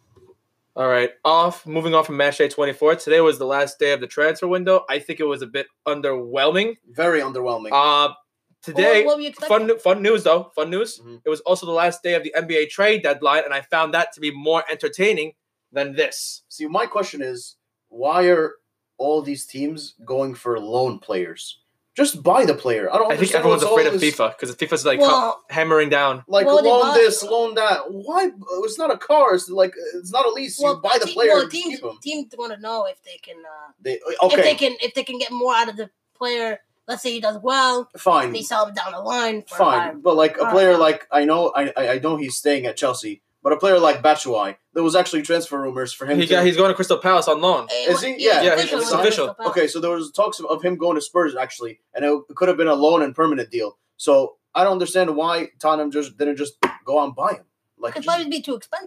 All right, off. Moving on from match day twenty-four. Today was the last day of the transfer window. I think it was a bit underwhelming. Very underwhelming. Uh today, What, what were you expecting? fun fun news though. Fun news. Mhm. It was also the last day of the N B A trade deadline, and I found that to be more entertaining than this. See, my question is, why are all these teams going for loan players? Just buy the player. I don't I think understand everyone's what's afraid all of this- FIFA because FIFA's like Well, hammering down. Like Well, they loan buy- this, loan that. Why? It's not a car. It's like it's not a lease. well, you buy the te- player. Well, and teams keep him. teams want to know if they can uh, They, if okay, they can if they can get more out of the player. Let's say he does well, fine, they sell him down the line. For a higher- fine. But like a Alright. player like I know, I I I know he's staying at Chelsea. But a player like Batshuayi, there was actually transfer rumors for him. He to, got he's going to Crystal Palace on loan. It Is was- he? Yeah, yeah, official, it's it was official. Palace. Okay, so there was talks of, of him going to Spurs actually, and it could have been a loan and permanent deal. So I don't understand why Tottenham just didn't just go out and buy him. Like, Because just- might be too expensive.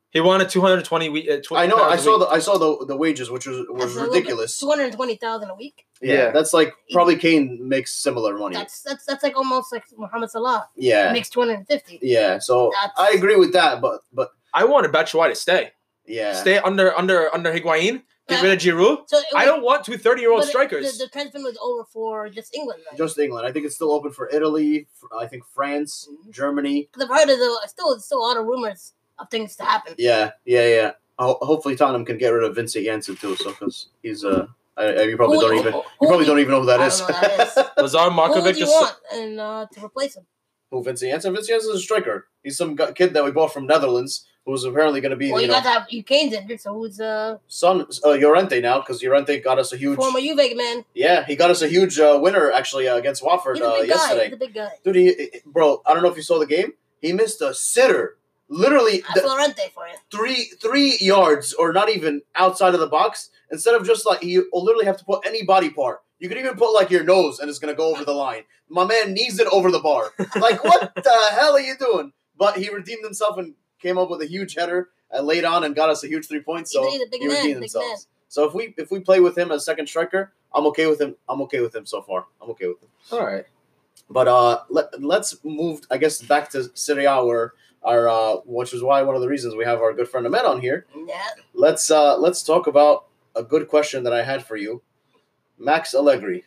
He wanted two hundred twenty. We, uh, I know. I saw the I saw the the wages, which was was That's ridiculous. Two hundred twenty thousand a week. Yeah, Yeah. that's like probably Kane makes similar money. That's that's that's like almost like Mohamed Salah. Yeah, He makes two hundred fifty. yeah. So That's- I agree with that, but but I wanted Batshuayi to stay. yeah, Stay under under under Higuain. Get Yeah. rid of Giroud. So it I was- don't want two thirty-year-old but strikers. The, the transfer was over for just England, right? just England. I think it's still open for Italy. f- I think France, Mhm. Germany. Because I've heard of the still still a lot of rumors of things to happen. Yeah, yeah, yeah. Ho- hopefully Tottenham can get rid of Vincent Janssen too. So because he's uh, I, I, you probably Who- don't who- even who- you probably who- don't even know who that I is. don't know who that is. Lazar Who Markovic would you just. want and uh, to replace him? Who Vincent Janssen? Vincent Janssen is a striker. He's some gu- kid that we bought from Netherlands who was apparently going to be Well, you you know got to have you Kane's injured, so who's uh son uh, Llorente now because Llorente got us a huge former Juve man? yeah he got us a huge uh, winner actually uh, against Watford He's a uh, big guy. yesterday. He's a big guy. Dude, he, bro, I don't know if you saw the game. He missed a sitter, literally That's the, Lorente for you. three three yards or not even outside of the box. Instead of just like you literally have to put any body part. You could even put like your nose and it's gonna go over the line. My man knees it over the bar. Like what the hell are you doing? But he redeemed himself and came up with a huge header and laid on and got us a huge three points. So He's a big he man, redeemed big himself. So if we if we play with him as second striker, I'm okay with him. I'm okay with him so far. I'm okay with him. All right. But uh, let, let's move, I guess, back to Serie A, where our, uh, which is why one of the reasons we have our good friend Ahmed on here. Yeah. Let's uh, let's talk about a good question that I had for you. Max Allegri,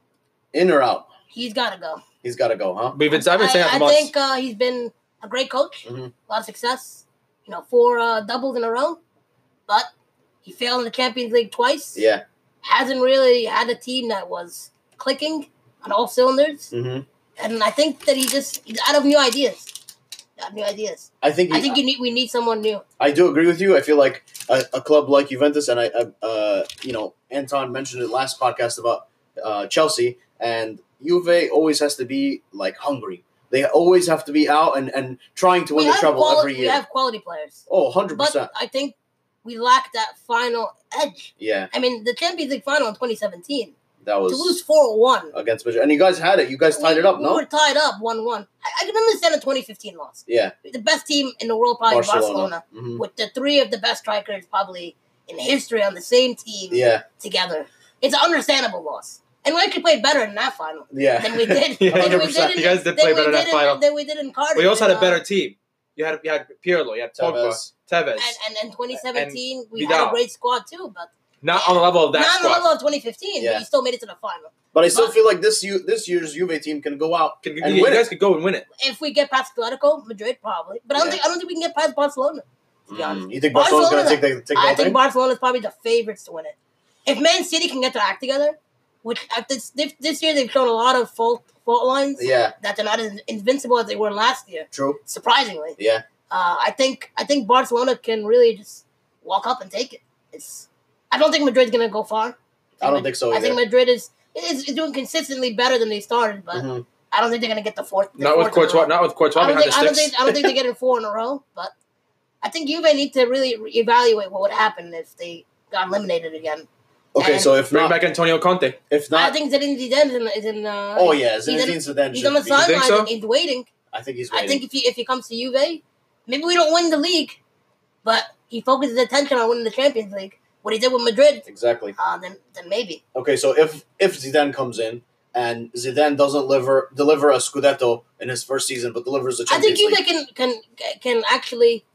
in or out? He's got to go. He's got to go, huh? We've been, I've been saying that I, for I months. think uh, he's been a great coach. Mhm. A lot of success. You know, four uh, doubles in a row. But he failed in the Champions League twice. Yeah. Hasn't really had a team that was clicking on all cylinders. hmm And I think that he just he's out of new ideas. Out of new ideas. I think he, I think you need we need someone new. I do agree with you. I feel like a, a club like Juventus, and I, I uh, you know, Anton mentioned it last podcast about uh, Chelsea, and Juve always has to be like hungry. They always have to be out and, and trying to win We the have treble quali- every We year. have quality players. Oh, one hundred But percent. I think we lack that final edge. Yeah, I mean, the Champions League final in twenty seventeen, that was to lose four one. against Madrid. And you guys had it. You guys tied we, it up, we no? were tied up one one. I, I can understand the twenty fifteen loss. Yeah, The best team in the world, probably Barcelona, Barcelona. Mhm. with the three of the best strikers probably in history on the same team Yeah, together. It's an understandable loss. And we actually played better in that final yeah. than we did. Yeah, than we one hundred percent. did in- You guys did than play we better in that did final. Than we did in Cardiff. We also had a Uh, better team. You had you had Pirlo, you had Pogba, Tevez. Tevez. And, and, and twenty seventeen, And we had Vidal. a great squad too, but Not on the level of that not on the squad. level of twenty fifteen, Yeah. but you still made it to the final. But I still But- feel like this U- this year's Juve team can go out Can, and you win guys it. could go and win it. If we get past Atletico, Madrid probably. But I don't Yeah. think I don't think we can get past Barcelona, to be honest. Mm, you think Barcelona's going to take the, take the I whole think thing? Barcelona is probably the favorites to win it. If Man City can get their act together, which at this this, this year they've shown a lot of fault fault lines Yeah, that they're not as invincible as they were last year. true. Surprisingly, Yeah. uh, I think I think Barcelona can really just walk up and take it. It's I don't think Madrid's gonna go far. I don't think so I either. think Madrid is is, is doing consistently better than they started, but Mhm. I don't think they're gonna get the fourth. the Not with fourth in a Courtois. row. Not with Courtois I don't behind think I the don't sticks. think I don't think they're getting four in a row, but I think Juve need to really re- evaluate what would happen if they got eliminated again. Okay, And- so if Bring not, back Antonio Conte. if I not, think Zinedine Zidane is in. Is in uh, oh yeah, he's in- Zinedine Zidane He's should on the be. think sidelines so? and he's waiting. I think he's I waiting. think if he if he comes to Juve, maybe we don't win the league, but he focuses attention on winning the Champions League. What he did with Madrid, exactly. uh, then then maybe. Okay, so if if Zidane comes in and Zidane doesn't deliver deliver a Scudetto in his first season, but delivers the I think Champions Juve League, can can can actually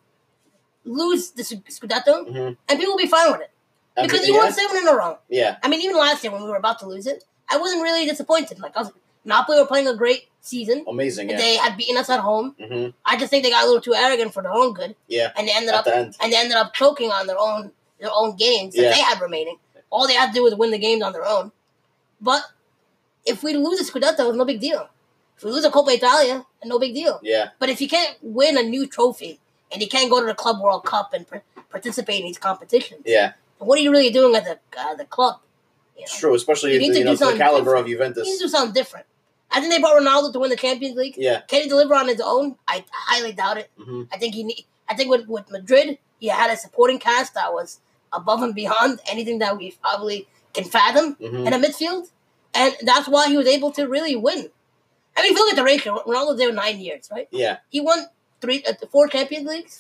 lose the Scudetto, Mhm. and people will be fine with it And- because he yeah, won seven in a row. yeah, I mean, even last year when we were about to lose it, I wasn't really disappointed. Like I was, Napoli were playing a great season. amazing. Yeah, They had beaten us at home. hmm I just think they got a little too arrogant for their own good, yeah. and they ended At up the end, and they ended up choking on their own their own games that Yeah. they had remaining. All they had to do was win the games on their own. But if we lose a Scudetto, it's no big deal. If we lose a Coppa Italia, it's no big deal. yeah, But if you can't win a new trophy and you can't go to the Club World Cup and par- participate in these competitions, yeah. what are you really doing at the uh, the club? You It's know? true, especially You you need to know, do the something caliber of You Juventus. need to do something different. I think they brought Ronaldo to win the Champions League. Yeah, Can he deliver on his own? I highly doubt it. hmm I think he need, I think with, with Madrid, he had a supporting cast that was above and beyond anything that we probably can fathom hmm in a midfield, and that's why he was able to really win. I mean, if you look at the ratio, Ronaldo was there nine years, right? yeah. He won three, uh, four Champions Leagues, Four.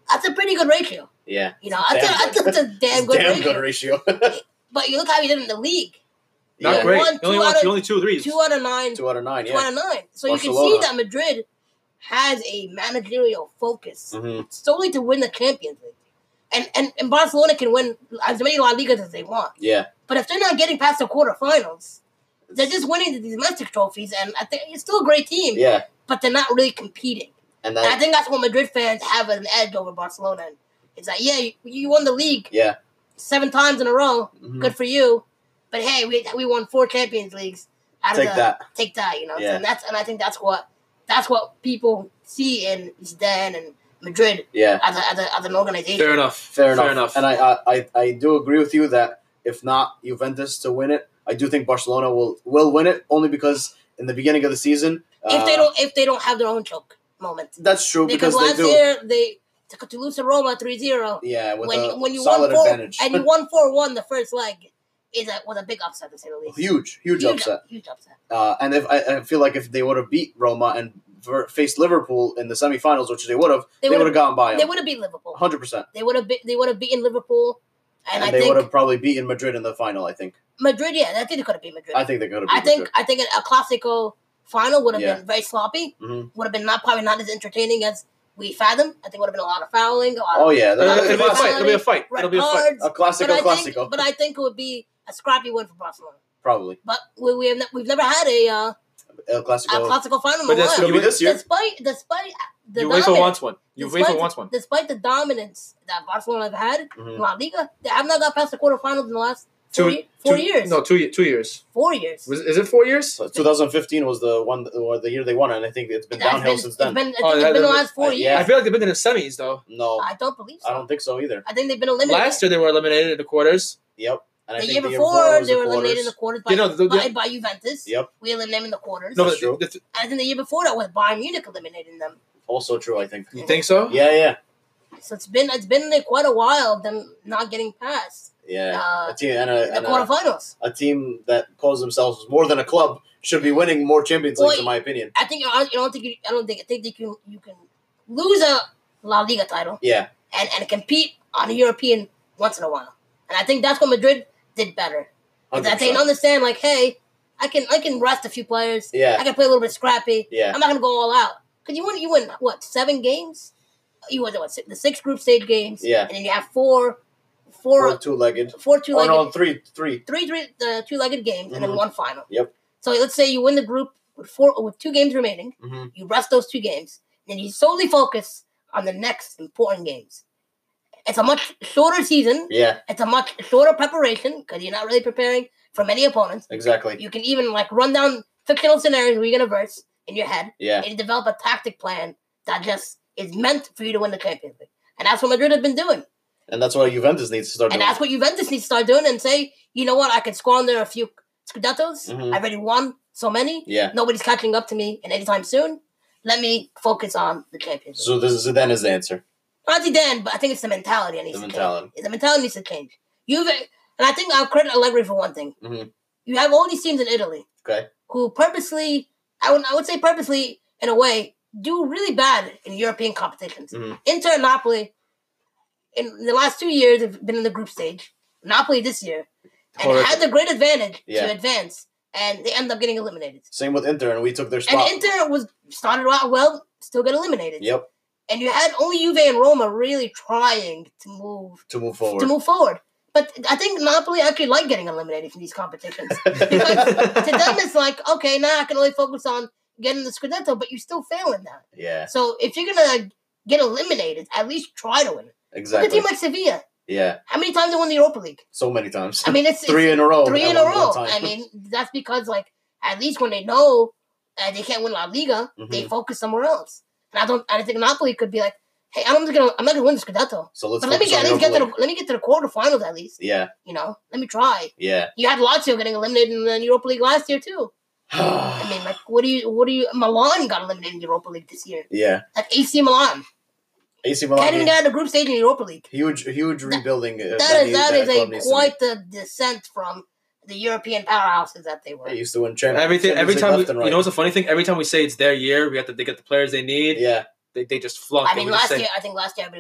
That's a pretty good ratio. Yeah. You know, that's, Damn a, that's, that's a damn It's good damn ratio. good ratio. But you look how he did in the league. Not Yeah. great. One, He only two won out of- only two threes. Two out of nine. Two out of nine, Two yeah. out of nine. So you can Barcelona. see that Madrid has a managerial focus hmm solely to win the Champions League. And, and and Barcelona can win as many La Ligas as they want. Yeah. But if they're not getting past the quarterfinals, they're just winning the domestic trophies. And I think it's still a great team, Yeah. but they're not really competing. And And I that, think that's what Madrid fans have an edge over Barcelona. It's like, yeah, you, you won the league yeah. seven times in a row. Mhm. Good for you. But hey, we we won four Champions Leagues. Out Take of the, that. Take that. You know, Yeah. and that's and I think that's what that's what people see in Zidane and Madrid Yeah. as, a, as, a, as an organization. Fair enough. Fair enough. Fair enough. And I, I, I, I do agree with you that if not Juventus to win it, I do think Barcelona will will win it only because in the beginning of the season, If they uh, don't if they don't have their own choke moment. that's true Because, because, last they do. year they took to lose to Roma three zero. Yeah, with When a when you solid won four advantage. and you won four one the first leg is a was a big upset to say the least. huge, huge, upset. Huge upset. Uh, and if I, I feel like if they would have beat Roma and ver- faced Liverpool in the semifinals, which they would have, They they, would would've- have gotten by They them, would have beat Liverpool. hundred percent. They would have be, they would have beaten Liverpool, and, And, I they think would have probably beaten Madrid in the final. I think. Madrid. Yeah, I think they could have beat Madrid. I think they could have. I think I think a Clasico final would have Yeah. been very sloppy. hmm Would have been not probably not as entertaining as we fathomed. I think would have been a lot of fouling. A lot Oh of yeah, Uh, that- it'll be a that's fight. It'll be a fight. red It'll be a fight. cards. a But classico, I think, classico, but I think it would be a scrappy win for Barcelona. probably But we, we have ne- we've never had a uh, El a Clasico. Clasico final in But a that's while. Could be this year. Despite despite the UEFA dominance, wants one. despite UEFA the- wants one. Despite the dominance that Barcelona have had in Mhm. La Liga, they have not got past the quarterfinals in the last four, Two- ye- four two, years. No, two ye- two years. Four years. Was, is it four years? So twenty fifteen was the one, or the year they won, and I think it's been That's downhill been- since it's then. been- I think Oh, it's that- been the that- last four uh, years. yeah. I feel like they've been in the semis though. No, I don't believe so. I don't think so either. I think they've been eliminated. Last year they were eliminated in the quarters. Yep. And I the think year the before, was they the were eliminated in the quarters. quarters by, You know, the- the- by, by Juventus. Yep. We eliminated them in the quarters. No, That's but true. the- the- And then the year before that was Bayern Munich eliminating them. Also true, I think. you think so? Yeah, yeah, So it's been it's been there quite a while of them not getting past yeah. Uh, a team and a, the and a, quarterfinals. a team that calls themselves more than a club should be winning more Champions Leagues, Well, in my opinion. I think I don't think you, I don't think I think you can you can lose a La Liga title Yeah, and, and compete on a European once in a while. And I think that's what Madrid did better. Is that they one hundred percent. understand like, hey, I can I can rest a few players. Yeah, I can play a little bit scrappy. yeah, I'm not gonna go all out because you win. You win what seven games? You win what six, the six group stage games? Yeah. and then you have four, four, four two-legged. four two Oh legged, no, three, three. three three uh, two legged games, and then Mhm. one final. Yep. So let's say you win the group with four with two games remaining. Mm-hmm. You rest those two games, then you solely focus on the next important games. It's a much shorter season. Yeah, It's a much shorter preparation because you're not really preparing for many opponents. exactly. You can even like run down fictional scenarios where you're gonna verse in your head. Yeah, And you develop a tactic plan that just is meant for you to win the Champions League. And that's what Madrid has been doing. and that's what Juventus needs to start And doing. that's what Juventus needs to start doing and say, you know what, I can squander a few Scudettos. Mhm. I've already won so many. Yeah. Nobody's catching up to me and anytime soon. Let me focus on the Champions League. So this is then is the answer. Not Zidane, but I think it's the mentality that needs The to mentality. change. The mentality needs to change. You've, and I think I'll credit Allegri for one thing. Mhm. You have all these teams in Italy Okay. who purposely, I would, I would say purposely, in a way, do really bad in European competitions. Mhm. Inter and Napoli, in the last two years, have been in the group stage. Napoli this year, and Horrific. had the great advantage Yeah. to advance, and they end up getting eliminated. Same with Inter, and we took their And spot. Inter was started out well, still got eliminated. Yep. And you had only Juve and Roma really trying to move To move forward. to move forward. But I think Napoli actually like getting eliminated from these competitions. Because to them, it's like, okay, now I can only focus on getting the Scudetto, but you still fail in that. yeah, So if you're going to get eliminated, at least try to win it. Look at a exactly. team like Sevilla. Yeah, How many times they won the Europa League? so many times. I mean, it's three it's in a row. three at in a one- one row. time. I mean, that's because, like, at least when they know uh, they can't win La Liga, they Mhm. focus somewhere else. And I don't. I think Napoli could be like, hey, I'm not gonna, I'm not gonna win the Scudetto, so let's but let me focus get, on at least get to Europa the, let me get to the quarterfinals at least. League. Yeah, You know, let me try. yeah. You had Lazio getting eliminated in the Europa League last year too. I mean, like, what do you, what do you? Milan got eliminated in the Europa League this year. yeah. Like A C Milan A C can't even Milan, get out of the group stage in the Europa League. huge, huge rebuilding. uh, That is he- that is club a needs to quite the descent from the European powerhouses that they were. make. They used to win champions. Everything. Every Champions time League we, left and you right. know what's the funny thing? Every time we say it's their year, we have to they get the players they need. Yeah, They, they just flunk. I it. mean, We just last say- year, I think last year everybody was like,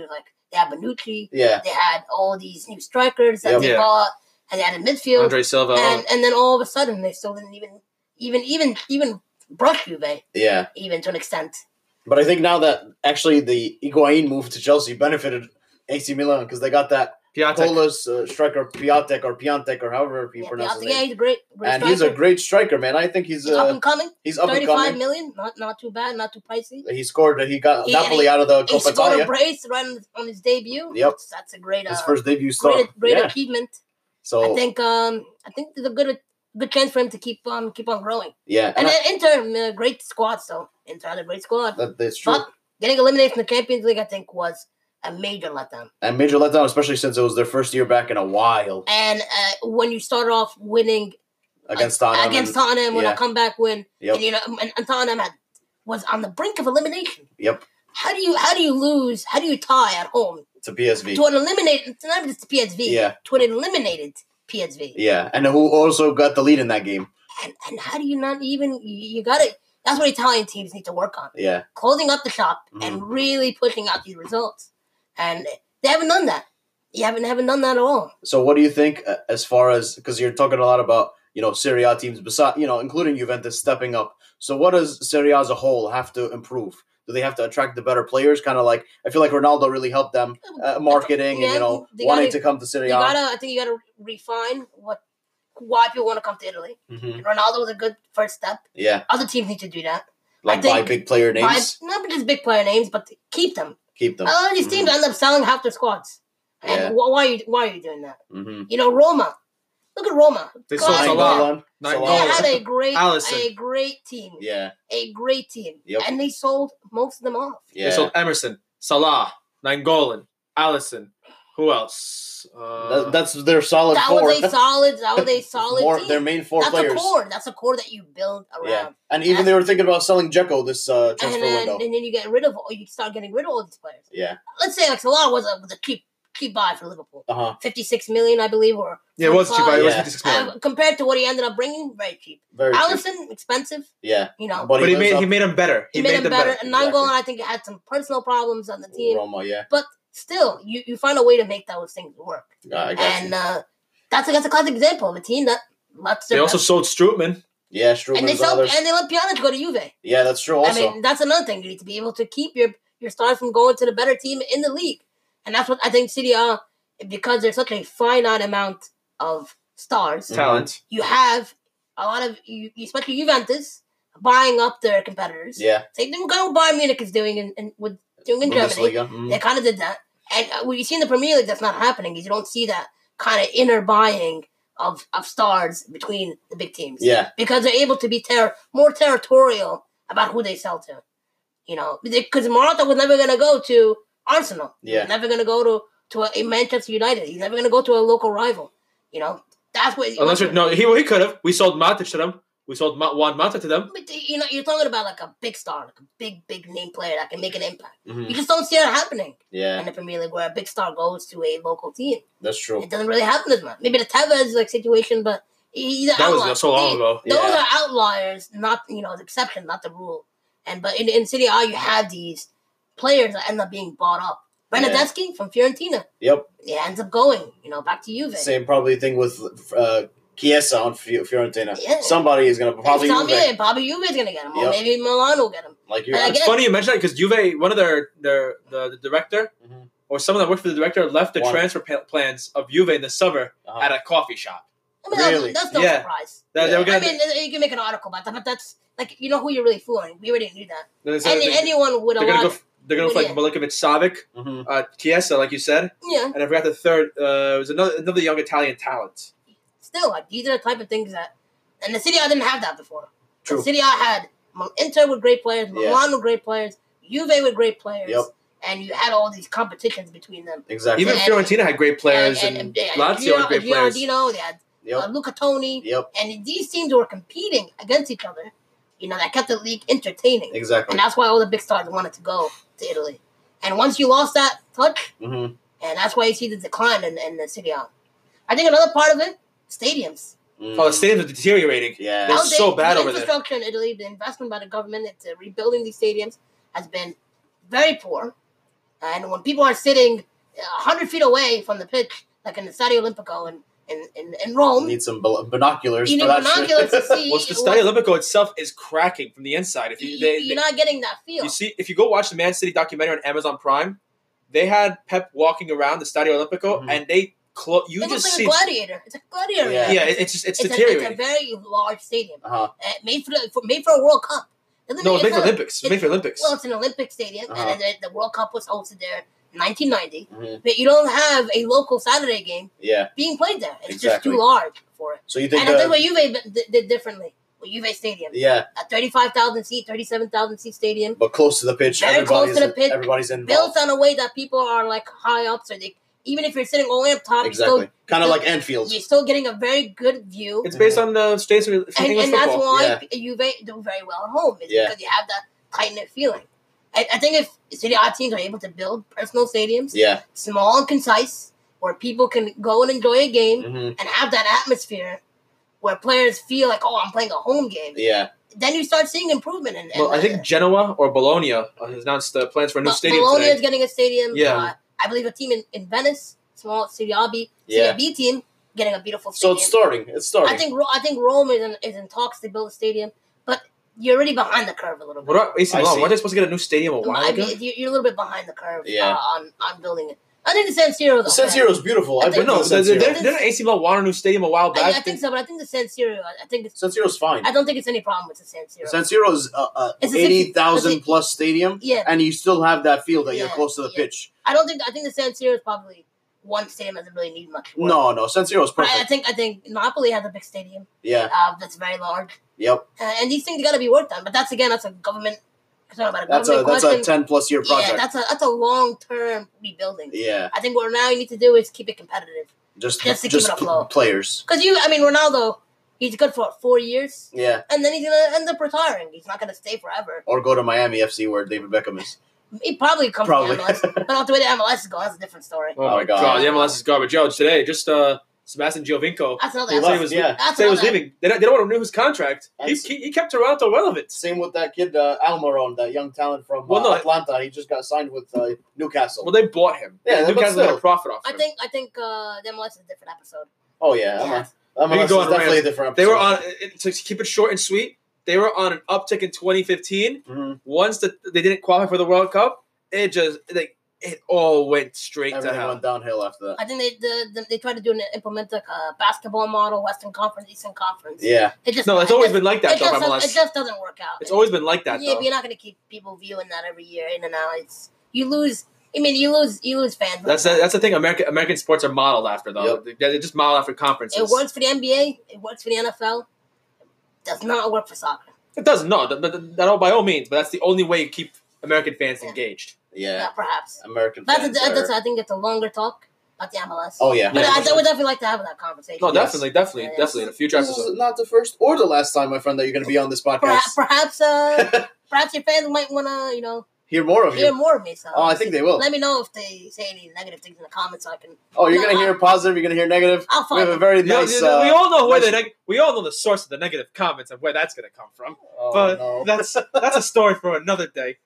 They had Bonucci. Yeah. They had all these new strikers that Yep. they Yeah. bought, and they had a midfield. Andre Silva. and and then all of a sudden they still didn't even even even even brush Juve Yeah. even to an extent. But I think now that actually the Higuain move to Chelsea benefited A C Milan because they got that Piatek. Polish uh, striker Piatek or Piantek or however you Yeah, pronounce Piazza, his yeah, name. he's a great, great And striker. he's a great striker, man. I think he's He's up uh, and coming. he's up and Thirty-five coming. million, not not too bad, not too pricey. He scored. He got He- Napoli he- out of the He Coppa scored a Italia. brace right on, on his debut. Yep. that's, that's a great, uh, His first debut start. great, great yeah. achievement. So I think um I think there's a good good chance for him to keep on keep on growing. yeah, And and I, then Inter, uh, great squad, so Inter had a great squad. that, that's true. But getting eliminated from the Champions League, I think, was a major letdown. And major letdown, especially since it was their first year back in a while And uh, when you start off winning against uh, Tottenham. against and- Tottenham with yeah. a comeback win, Yep. and you know, and, and Tottenham had, was on the brink of elimination. Yep. How do you how do you lose? How do you tie at home To P S V. to an eliminated? It's not just P S V. Yeah. To an eliminated P S V. Yeah, and who also got the lead in that game. And and how do you not even? You, you got to. That's what Italian teams need to work on. Yeah. Closing up the shop Mhm. and really pushing out these results. And they haven't done that. You haven't haven't done that at all. So what do you think uh, as far as because you're talking a lot about you know Serie A teams beside you know including Juventus stepping up. So what does Serie A as a whole have to improve? Do they have to attract the better players? Kind of like I feel like Ronaldo really helped them uh, marketing Yeah, and you know they wanting gotta- to come to Serie You A. gotta. I think you gotta refine what why people want to come to Italy. Mhm. Ronaldo was a good first step. Yeah, Other teams need to do that. like I think buy big player Buy, names, not just big player names, but keep them. keep them. A lot of these teams Mhm. end up selling half their squads. And Yeah. wh- why are you why are you doing that? Mm-hmm. You know, Roma. Look at Roma. They God, sold they- Salah. They Salah. had a great, Alisson. a great team, Yeah, a great team, Yep. and they sold most of them off. yeah. They sold Emerson, Salah, Nainggolan, Allison. Who else? Uh, That, that's their solid That four. was a solid. That was a solid More, team. their main four That's players. a core. That's a core that you build around. Yeah, and even they were thinking about selling Dzeko this uh, And transfer then, window. and then you get rid of, or you start getting rid of all these players. Yeah, Let's say like Salah was a, was a cheap cheap buy for Liverpool, uh huh. fifty-six million, I believe, or yeah, it was cheap. It was Yeah. fifty-six million. uh, compared to what he ended up bringing, very cheap. Very cheap. Allison, expensive, Yeah, you know. but, But he lives made up he made him better. He, made, him them better. better. And Exactly. Nainggolan, I think, had some personal problems on the team, Roma. Yeah, but still, you, you find a way to make those things work. I got And you. uh, that's a, that's a classic example of a team that lets They their also best- sold Strootman. Yeah, Strootman and they and sold, others. and they let Pjanic go to Juve. Yeah, that's true. Also, I mean, that's another thing. You need to be able to keep your your stars from going to the better team in the league, and that's what I think Serie A, because there's such a finite amount of stars, Mhm. Talent. you have a lot of, you, especially Juventus, buying up their competitors. yeah, Same thing what Bayern Munich is doing in, in with doing in Germany. Bundesliga. Mhm. They kind of did that, and uh, what you see in the Premier League, that's not happening. Is you don't see that kind of inner buying of of stars between the big teams. Yeah, Because they're able to be ter- more territorial about who they sell to. You know, because Morata was never going to go to Arsenal. Yeah. He's never going to go to to a, a Manchester United. He's never going to go to a local rival. You know, that's what. Unless you're, no, he well, he could have. We sold Matic to them. We sold Ma- Juan Mata to them. But you know, you're talking about like a big star, like a big, big name player that can make an impact. Mhm. You just don't see that happening yeah, in the Premier League, where a big star goes to a local team. that's true. It doesn't really happen as much. Maybe the Tevez like situation, but he's an That outlier. was so long They- ago. Those Yeah. are outliers, not you know the exception, not the rule. And but in in Serie A, you have these players that end up being bought up. Bernadeschi from Fiorentina, Yep. he ends up going, you know, back to Juve. Same probably thing with uh, Chiesa on Fi- Fiorentina. Yeah. Somebody is gonna probably Tell me, Juve, Probably Juve's gonna get him, or Yep. maybe Milan will get him. like you. But It's again- funny you mention that because Juve, one of their their the, the director Mhm. or someone that worked for the director left the One. transfer pa- plans of Juve in the summer Uh-huh. at a coffee shop. I mean, Really? that's, that's no Yeah. surprise. That, Yeah. they were I gonna, mean, you can make an article about that, but that's like you know who you're really fooling. We already knew that. they said Any, they, anyone would are allow. gonna go. They're gonna go for like Milinkovic, Savic, Mhm. uh, Chiesa, like you said, yeah, and I forgot the third. Uh, it was another another young Italian talent. still, like these are the type of things that, and the City I didn't have that before. True. The City I had Inter with great players, Yeah. Milan with great players, Juve with great players, Yep. and you had all these competitions between them. Exactly. Even And- Fiorentina had great players, and, and, and, Lazio had great players. Giordino, they had Yep. uh, Luca Toni, Yep. and these teams were competing against each other. You know, that kept the league entertaining, Exactly. and that's why all the big stars wanted to go to Italy. And once you lost that touch, hmm and that's why you see the decline in, in the City A. I think another part of it, stadiums. Oh, the stadiums are deteriorating. Yeah. They're Now, so they- bad the over there. infrastructure in Italy, the investment by the government into rebuilding these stadiums has been very poor. And when people are sitting hundred feet away from the pitch, like in the Stadio Olimpico in in, in, in Rome. You need some binoculars You for need that binoculars shit. to see. Well, the Stadio Olimpico itself is cracking from the inside. If you, You, they, you're not getting that feel. you see, if you go watch the Man City documentary on Amazon Prime, they had Pep walking around the Stadio Olimpico, Mhm. and they clo- you it looks just like see. a gladiator. It's a gladiator. Yeah. Yeah, it- it's just it's, It's a, it's deteriorating. a very large stadium, Uh-huh. uh, made for, the, for made for a World Cup. Doesn't no, mean it's made for not- Olympics. It's made for Olympics. Well, it's an Olympic stadium, Uh-huh. and the, the World Cup was hosted there in nineteen ninety. Mhm. But you don't have a local Saturday game Yeah. being played there. It's just Exactly. too large for it. So you think And I the, think what Juve did, did differently with Juve Stadium, yeah, a thirty-five thousand seat, thirty-seven thousand seat stadium, but close to the pitch, Very everybody's close to the pitch, everybody's involved. built on a way that people are like high up, so they even if you're sitting all the way up top, Exactly. you're Kind of still, like Anfield. you're still getting a very good view. It's based on the states of and, English and that's football. why Juve do very well at home, is Yeah. because you have that tight knit feeling. I, I think if Serie A teams are able to build personal stadiums, Yeah. small and concise, where people can go and enjoy a game hmm and have that atmosphere where players feel like, oh, I'm playing a home game, Yeah. then you start seeing improvement. In, in Well, I think Genoa or Bologna has announced uh, plans for a new stadium Bologna today. is getting a stadium. Yeah. Uh, I believe a team in, in Venice, small Serie A B, Yeah. Serie B team, getting a beautiful So stadium. it's starting. It's starting. I think Ro- I think Rome is in, is in talks to build a stadium, but you're already behind the curve a little bit. What about A C I Milan? see. Weren't they supposed to get a new stadium a while I ago? mean, you- you're a little bit behind the curve Yeah. uh, on, on building it. I think the San Siro, the though. San Siro is beautiful. I I've think- been But to no, the San didn't Siro. didn't A C Milan want a new stadium a while I, back? I think so, but I think the San Siro. I think it's. San Siro's fine. I don't think it's any problem with the San Siro. San Siro is a, a It's a eighty thousand sixty- plus stadium, yeah, and you still have that feel that you're Yeah, close to the yeah. pitch. I don't think. I think the San Siro is probably one stadium that doesn't really need much work. No, no, San Siro is But I, I perfect. think I think Napoli has a big stadium Yeah. uh, that's very large, Yep. uh, and these things got to be worked on. But that's again, that's a government. Talking about a That's a government that's a question. ten plus year Yeah, project. that's a that's a long term rebuilding. Yeah. I think what now you need to do is keep it competitive. Just Just to keep just it p- afloat. players. Because you, I mean, Ronaldo, he's good for what, four years, Yeah. and then he's gonna end up retiring. He's not gonna stay forever. Or go to Miami F C where David Beckham is. He probably comes Probably. to the M L S, but not the way the M L S is going. That's a different story. Oh my Oh, God. god, the M L S is garbage. Yo, today, just uh, Sebastian Giovinco That's another. He said he left, was, yeah. That's said he was another- leaving. They don't, they don't want to renew his contract. He, That's- he, he kept Toronto relevant. Same with that kid uh, Almiron, that young talent from uh, Well, no, Atlanta. He just got signed with uh, Newcastle. Well, they bought him. Yeah, but Newcastle got still. a profit off I him. think I think uh, the M L S is a different episode. oh yeah, Yeah. M L S go is on definitely rant. a different. They were episode. on, it- to keep it short and sweet, they were on an uptick in twenty fifteen. Mhm. Once the, they didn't qualify for the World Cup, it just, like, it all went straight to Everything hell. went downhill after that. I think they the, the, they tried to do an implement like a basketball model, Western Conference, Eastern Conference. Yeah, It just No, it's it always just- been like that, it though, just, M L doesn't- S. it just doesn't work out. It's always been like that, yeah, though. but you're not going to keep people viewing that every year in and out. It's you lose. I mean, you lose. You lose fans. That's the, that's the thing. American American sports are modeled after, though. They- They're just modeled after conferences. It works for the N B A. It works for the N F L. It does not work for soccer. It doesn't. No, that, that, that all by all means. But that's the only way you keep American fans Yeah. engaged. yeah. Yeah, perhaps. American That's, a, fans. that's are- I think it's a longer talk about the M L S. oh yeah, But Yeah, I, for I sure. would definitely like to have that conversation. No, Yes. definitely, definitely, Yeah, yeah. definitely in a future This episode. is not the first or the last time, my friend, that you're going to be on this podcast. Perhaps, perhaps, uh, perhaps your fans might want to, you know, Hear more of hear you. more of me. So Oh, I think they will. let me know if they say any negative things in the comments, so I can. Oh, you're No, going to I- hear positive. You're going to hear negative. I'll We find have a them. very You know, nice. you know, we uh, all know where the nice- neg- we all know the source of the negative comments and where that's going to come from. oh, but no. that's that's a story for another day.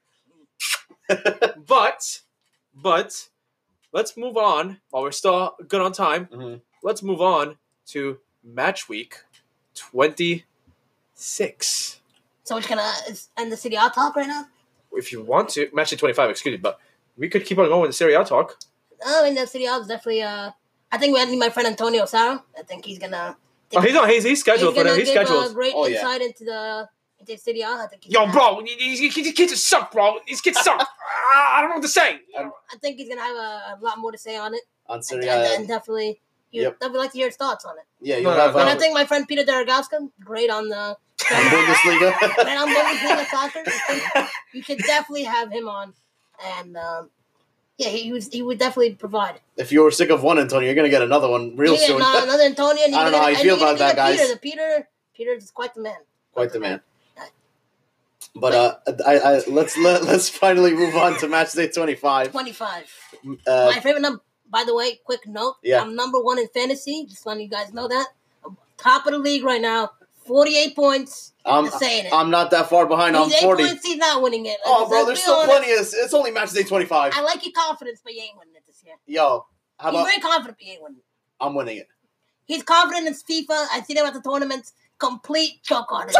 But but let's move on while we're still good on time. Mhm. Let's move on to match week twenty-six. So we're just gonna end the City A talk right now. If you want to, match week twenty-five. Excuse me, but we could keep on going with the Serie A talk. I mean, the City A is definitely. Uh, I think we had to need my friend Antonio Sarro. I think he's gonna. Oh, he's on. He's, he's scheduled he's for gonna that. He's give scheduled. a great Oh, yeah. insight into the into City A. I think. He's Yo, gonna- bro, these these- these kids just suck, bro. These kids suck. Ah, I don't know what to say. I think he's gonna have a, a lot more to say on it, On and, Serie and, A. and definitely, you Yep. definitely like to hear his thoughts on it. Yeah, No, you'll no, have no, And uh, I think my friend Peter Daragowska, great on the on Bundesliga. great on Bundesliga soccer. You should definitely have him on, and um, yeah, he was he would definitely provide. If you were sick of one, Antonio, you're going to get another one real yeah, soon. no, another Antonio. And I don't you're know how gonna- you and feel you're gonna about that, get guys. Peter, the Peter, Peter is quite the man. Quite the man. But uh, I, I let's let, let's finally move on to match day twenty-five. Twenty-five. Uh, My favorite number. By the way, quick note. Yeah. I'm number one in fantasy. Just letting you guys know that. I'm top of the league right now. Forty-eight points. I'm Just saying it. I'm not that far behind. I'm He's eight forty. points. He's not winning it. Oh, Let's- bro, let's there's be still honest. plenty. Of, it's only match day twenty-five. I like your confidence, but you ain't winning it this year. year. Yo, how He's about very confident he ain't winning. I'm winning it. He's confident in his FIFA. I see them at the tournaments. Complete choke artist.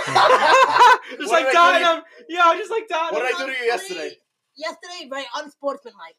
just What like did I do dying him. Yeah, just like dying What him. did I do to you yesterday? Yesterday, very unsportsmanlike.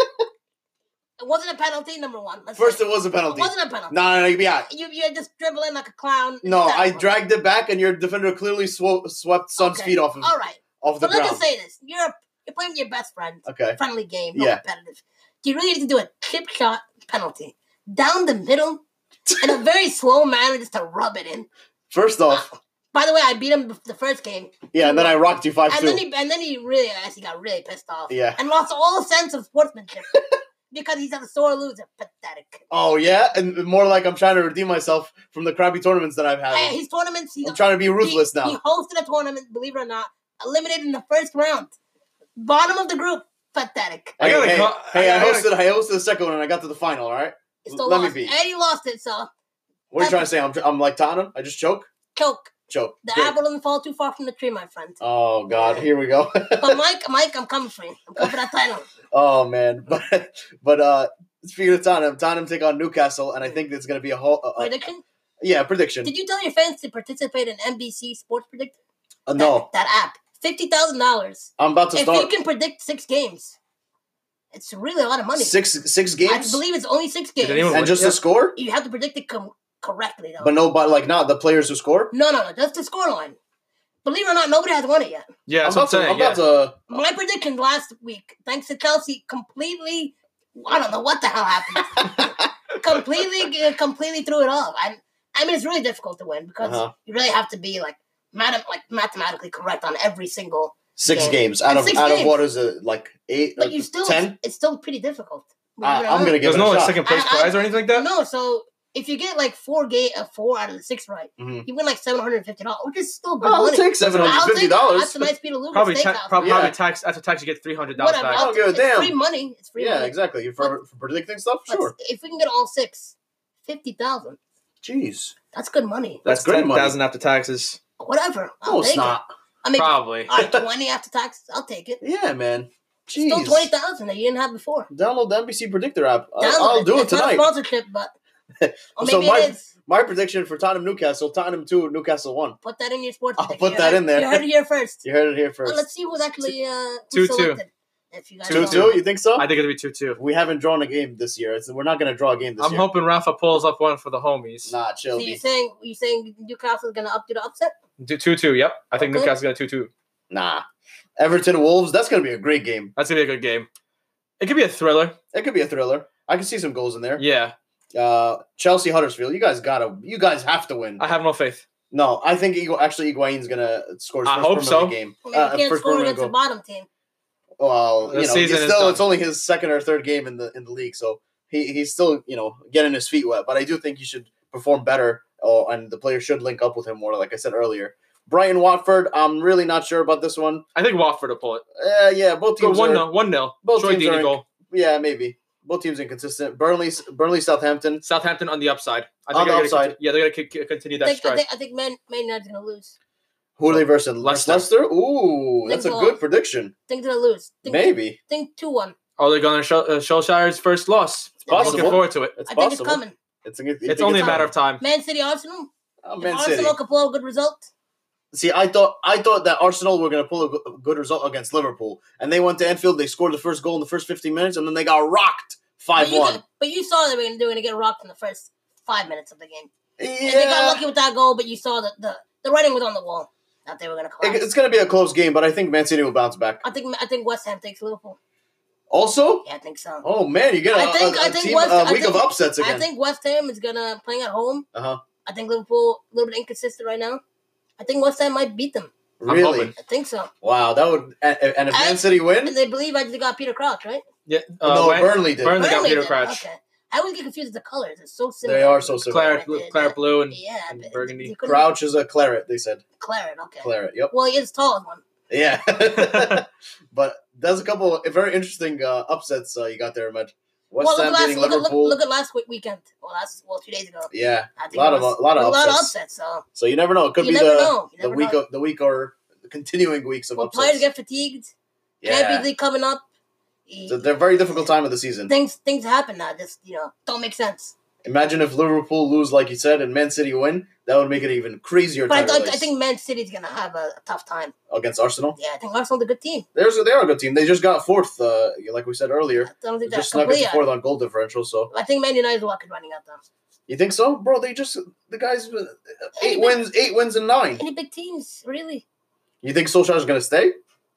It wasn't a penalty, number one. Let's First, say. it was a It penalty. wasn't a penalty. No, no, no, yeah. You you just dribbling like a clown. No, It's I terrible. dragged it back, and your defender clearly sw- swept Son's Okay. feet off of All right. off the But let's ground. just say this: you're you're playing with your best friend. Okay. Friendly game, no Yeah. competitive. Do you really need to do a chip shot penalty down the middle in a very slow manner just to rub it in? First off, By the way, I beat him the first game, yeah, and then I rocked you five and two. then he and then he really, I guess he got really pissed off, Yeah. and lost all sense of sportsmanship because he's a sore loser. Pathetic. Oh yeah, and more like I'm trying to redeem myself from the crappy tournaments that I've had. Hey, his tournaments, he's I'm trying to be ruthless he, now. He hosted a tournament, believe it or not, eliminated in the first round, bottom of the group. Pathetic. I Hey, gotta hey, call- hey, I I, gotta- hosted I hosted the second one and I got to the final, all right? He still Let me lost, be. and he lost it. So What are you trying to say? I'm, I'm like Tottenham? I just choke? choke. Choke. The Great. apple doesn't fall too far from the tree, my friend. Oh, God. Here we go. But Mike, Mike, I'm coming for you. I'm coming for that title. Oh, man. But, but uh, speaking of Tottenham, Tottenham take on Newcastle, and I think it's going to be a whole... Uh, uh, Prediction? yeah, prediction. Did you tell your fans to participate in N B C Sports Predictor? Uh, no, That, that app. fifty thousand dollars. I'm about to If start you can predict six games, it's really a lot of money. six six I games believe it's only six Did games. anyone- and just Yeah. the score? You have to predict it com- correctly, though. But no, but like not the players who score? no, no, no. Just the scoreline. Believe it or not, nobody has won it yet. Yeah, I'm that's what I'm about saying. to... Yeah. I'm about to My prediction last week, thanks to Chelsea, completely, I don't know what the hell happened. completely, uh, completely threw it off. I, I mean, it's really difficult to win because Uh-huh. you really have to be like, math- like mathematically correct on every single. six game. games out of Six out of games. what is it, like eight But or you still, ten? it's still pretty difficult. believe I, it or I'm not. going to give There's it no a like shot. second place I- I- prize or anything like that? No, so if you get like four game, uh, four out of the six right, Mhm. you win like seven hundred and fifty dollars, which is still good I'll money. take seven hundred I'll fifty take that. dollars. That's a nice Peter Probably, Luger's ta- steakhouse. prob- Yeah. probably tax after tax you get three hundred dollars Whatever. back. I'll I'll give it take- it's down. free money. It's free Yeah, money. exactly. For, for predicting stuff, But sure. if we can get all six, fifty thousand. Jeez. That's good money. That's That's great ten money. thousand after taxes. Whatever. I'll No, it's take not. it. I mean, Probably. all right, twenty after tax. I'll take it. Yeah, man. Jeez. Still twenty thousand that you didn't have before. Download the N B C Predictor app. I'll, Download I'll do it It's not a tonight. sponsorship, but or So maybe my- it is. My prediction for Tottenham Newcastle, Tottenham two, Newcastle one. Put that in your sports. I'll prediction. put You that heard- in there. You heard it here first. You heard it here Well, first. let's see who's actually uh, Two, who's two. selected. If you guys two know. two, you think so? I think it'll be two two. We haven't drawn a game this year. It's, we're not going to draw a game this I'm year. hoping Rafa pulls up one for the homies. Nah, chill. So you B. saying you saying Newcastle's gonna up to the upset? Do two two. Yep. I think Okay. Newcastle's got two two. Nah. Everton Wolves, that's going to be a great game. That's gonna be a good game. It could be a thriller. It could be a thriller. I can see some goals in there. Yeah. Uh, Chelsea Huddersfield, you guys gotta, you guys have to win. I have no faith. No, I think Igu- actually Higuain's gonna score his I first hope Premier so. League game. I mean, Uh, you can't first score Premier against League the goal. bottom team. Well, The you know, season he's is still done. it's only his second or third game in the in the league, so he he's still you know getting his feet wet. But I do think he should perform better, oh, and the players should link up with him more, like I said earlier. Brighton Watford, I'm really not sure about this one. I think Watford will pull it. Uh, yeah, both Go teams one are, nil. One nil. both Troy teams are Deeney in- goal. yeah, maybe both teams inconsistent. Burnley, Burnley, Southampton. Southampton on the upside. I On the they're gonna upside. Conti- yeah, they're gonna c- continue I that think, I strike. think I think Man Man United's gonna lose. Who are they versus? Leicester. Leicester. Ooh, that's a Think good so. prediction. Think they're gonna lose. Think, Maybe Think two one. Oh, they're going to show uh, Solskjaer's first loss. I'm possible. looking forward to it. it's I think possible. it's coming. It's, you It's think only a coming? matter of time. Man City Arsenal. Oh, If Man City. Arsenal can pull a good result. See, I thought I thought that Arsenal were going to pull a go- a good result against Liverpool, and they went to Anfield. They scored the first goal in the first fifteen minutes, and then they got rocked But five you, one. could- but you saw they were gonna do it and get rocked in the first five minutes of the game. And they got Yeah, lucky with that goal, but you saw that the the writing was on the wall that they were gonna It- collapse. it's going to be a close game, but I think Man City will bounce back. I think I think West Ham takes Liverpool. Also, Yeah, I think so. oh man, you get a, I think- a, a I think team West- a I week think- of upsets again. I think West Ham is gonna playing at home. uh huh. I think Liverpool a little bit inconsistent right now. I think West Ham might beat them. I'm Really? hoping. I think so. Wow, that would. And, and if I- Man City win, And they believe I just got Peter Crouch, right? Yeah. Uh, no, when- Burnley did. Burnley got Burnley Peter did. Crouch. Okay. I always get confused with the colors. It's so similar. They are so similar. Claret, Yeah, yeah, claret blue and Yeah, and but burgundy. you couldn't- Crouch is a claret. They said Claret, okay. claret. Yep. Well, he is tall as one. Yeah. But there's a couple of very interesting uh, upsets uh, you got there, Ahmed. West well, look, Ham last, beating look, at- look, Liverpool. look at last week weekend. Well, last well two days ago. Yeah, I think Lot it of- was- a lot of a lot of upsets. upsets. So so you never know. It could You be never the know. You the never week know. of the week or the continuing weeks of well, upsets. players get fatigued. yeah. Champions League coming up. He, It's a they're very difficult time of the season. things things happen now. Just you know, don't make sense. Imagine if Liverpool lose, like you said, and Man City win. That would make it even crazier. But I, title I, I race think Man City's gonna have a, a tough time. against Arsenal. Yeah, I think Arsenal's a good team. There's they are a good team. They just got fourth, uh, like we said earlier. I don't think that's Just snuck complete. into fourth on goal differential. So I think Man United's lucky running out though. you think so, bro? They just the guys uh, eight Any wins, eight wins and nine. Any big teams, really? You think Solskjaer's gonna stay?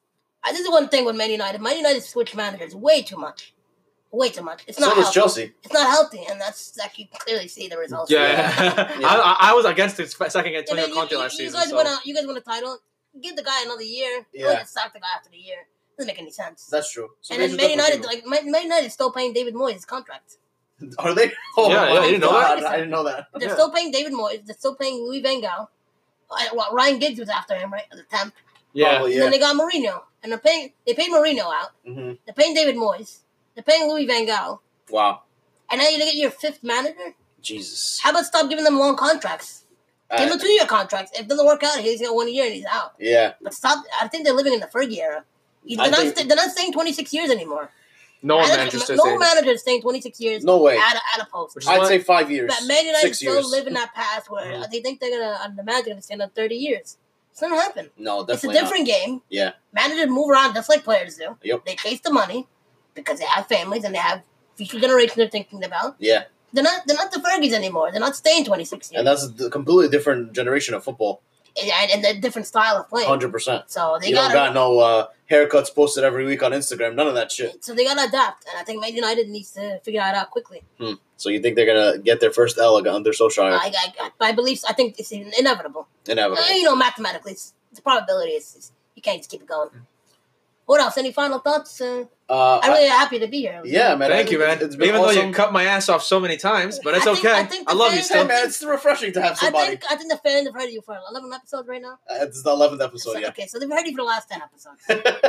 I think the one thing with Man United, Man United switch managers way too much. Way too much. It's not So does healthy. Chelsea. It's not healthy, and that's that you clearly see the results. Yeah, Yeah. I, I was against his second I Antonio mean, you, Conte you, last you season. guys so. win a you guys win a title. Give the guy another year. Yeah. Don't just sack the guy after the year. Doesn't make any sense. That's true. So and they then just Man got United, Pochettino. like Man, Man United, is still paying David Moyes' contract. Are they? Oh Yeah, my yeah, you didn't know God, that? I didn't know that. They're Yeah. still paying David Moyes. They're still paying Louis Van Gaal. Uh, Well, Ryan Giggs was after him, right? At the temp. Yeah. Probably, And yeah. then they got Mourinho, and they're paying. They paid Mourinho out. hmm They're paying David Moyes. They're paying Louis Van Gaal. Wow. And now you're gonna get your fifth manager. Jesus. How about stop giving them long contracts? Give Uh, him two year contracts. If it doesn't work out, he's got one year and he's out. yeah. But stop. I think they're living in the Fergie era. They're I not. think- sta- they're not staying twenty six years anymore. No one Manager- manages to no say that. manager is staying twenty six years. No way. At a, at a post. Which is I'd why- say five years. But Man United six still years. live in that past where Mhm. they think they're gonna. uh, The manager gonna stand up thirty years. It's not gonna happen. No, It's a definitely different game. Yeah. Managers move around just like players do. Yep. They chase the money because they have families and they have future generations they're thinking about. not. Yeah. They're not. They're not the Fergies anymore. They're not staying twenty six years. And that's a completely different generation of football. and, and a different style of playing. Hundred percent. So they You gotta. don't got no uh, haircuts posted every week on Instagram. None of that shit. So they gotta adapt, and I think Man United needs to figure that out quickly. Hmm. So you think they're gonna get their first L under Solskjaer? I, I, I believe. I think it's inevitable. Inevitable. Uh, you know, mathematically, it's, the probability is, is you can't just keep it going. What else? Any final thoughts? Uh, Uh, I'm really happy to be here. yeah, man. Thank I- you, man. It's, it's been Even awesome. though you cut my ass off so many times, but it's I think- okay. I I, think the love you fans- Hey, still. man, it's refreshing to have I somebody. think I think the fans have heard you for eleven episodes right now. Uh, it's the eleventh episode, So- yeah. Okay, so they've heard you for the last ten episodes.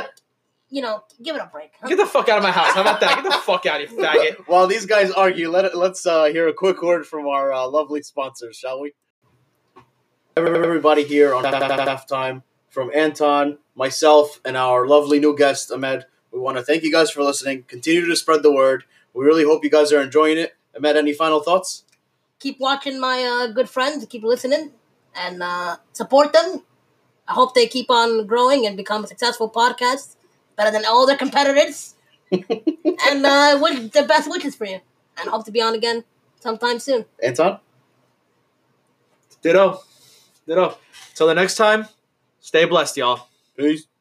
You know, give it a break. huh? Get the fuck out of my house. How about that? Get the fuck out, you faggot. While these guys argue, let it, let's uh, hear a quick word from our uh, lovely sponsors, shall we? Everybody here on halftime, from Anton, myself, and our lovely new guest, Ahmed. We want to thank you guys for listening. Continue to spread the word. We really hope you guys are enjoying it. Ahmed, any final thoughts? Keep watching my uh, good friends. Keep listening and uh, support them. I hope they keep on growing and become a successful podcast, better than all their competitors. and uh, wish the best wishes for you. And hope to be on again sometime soon. Anton? Ditto. Ditto. Till the next time, stay blessed, y'all. Peace.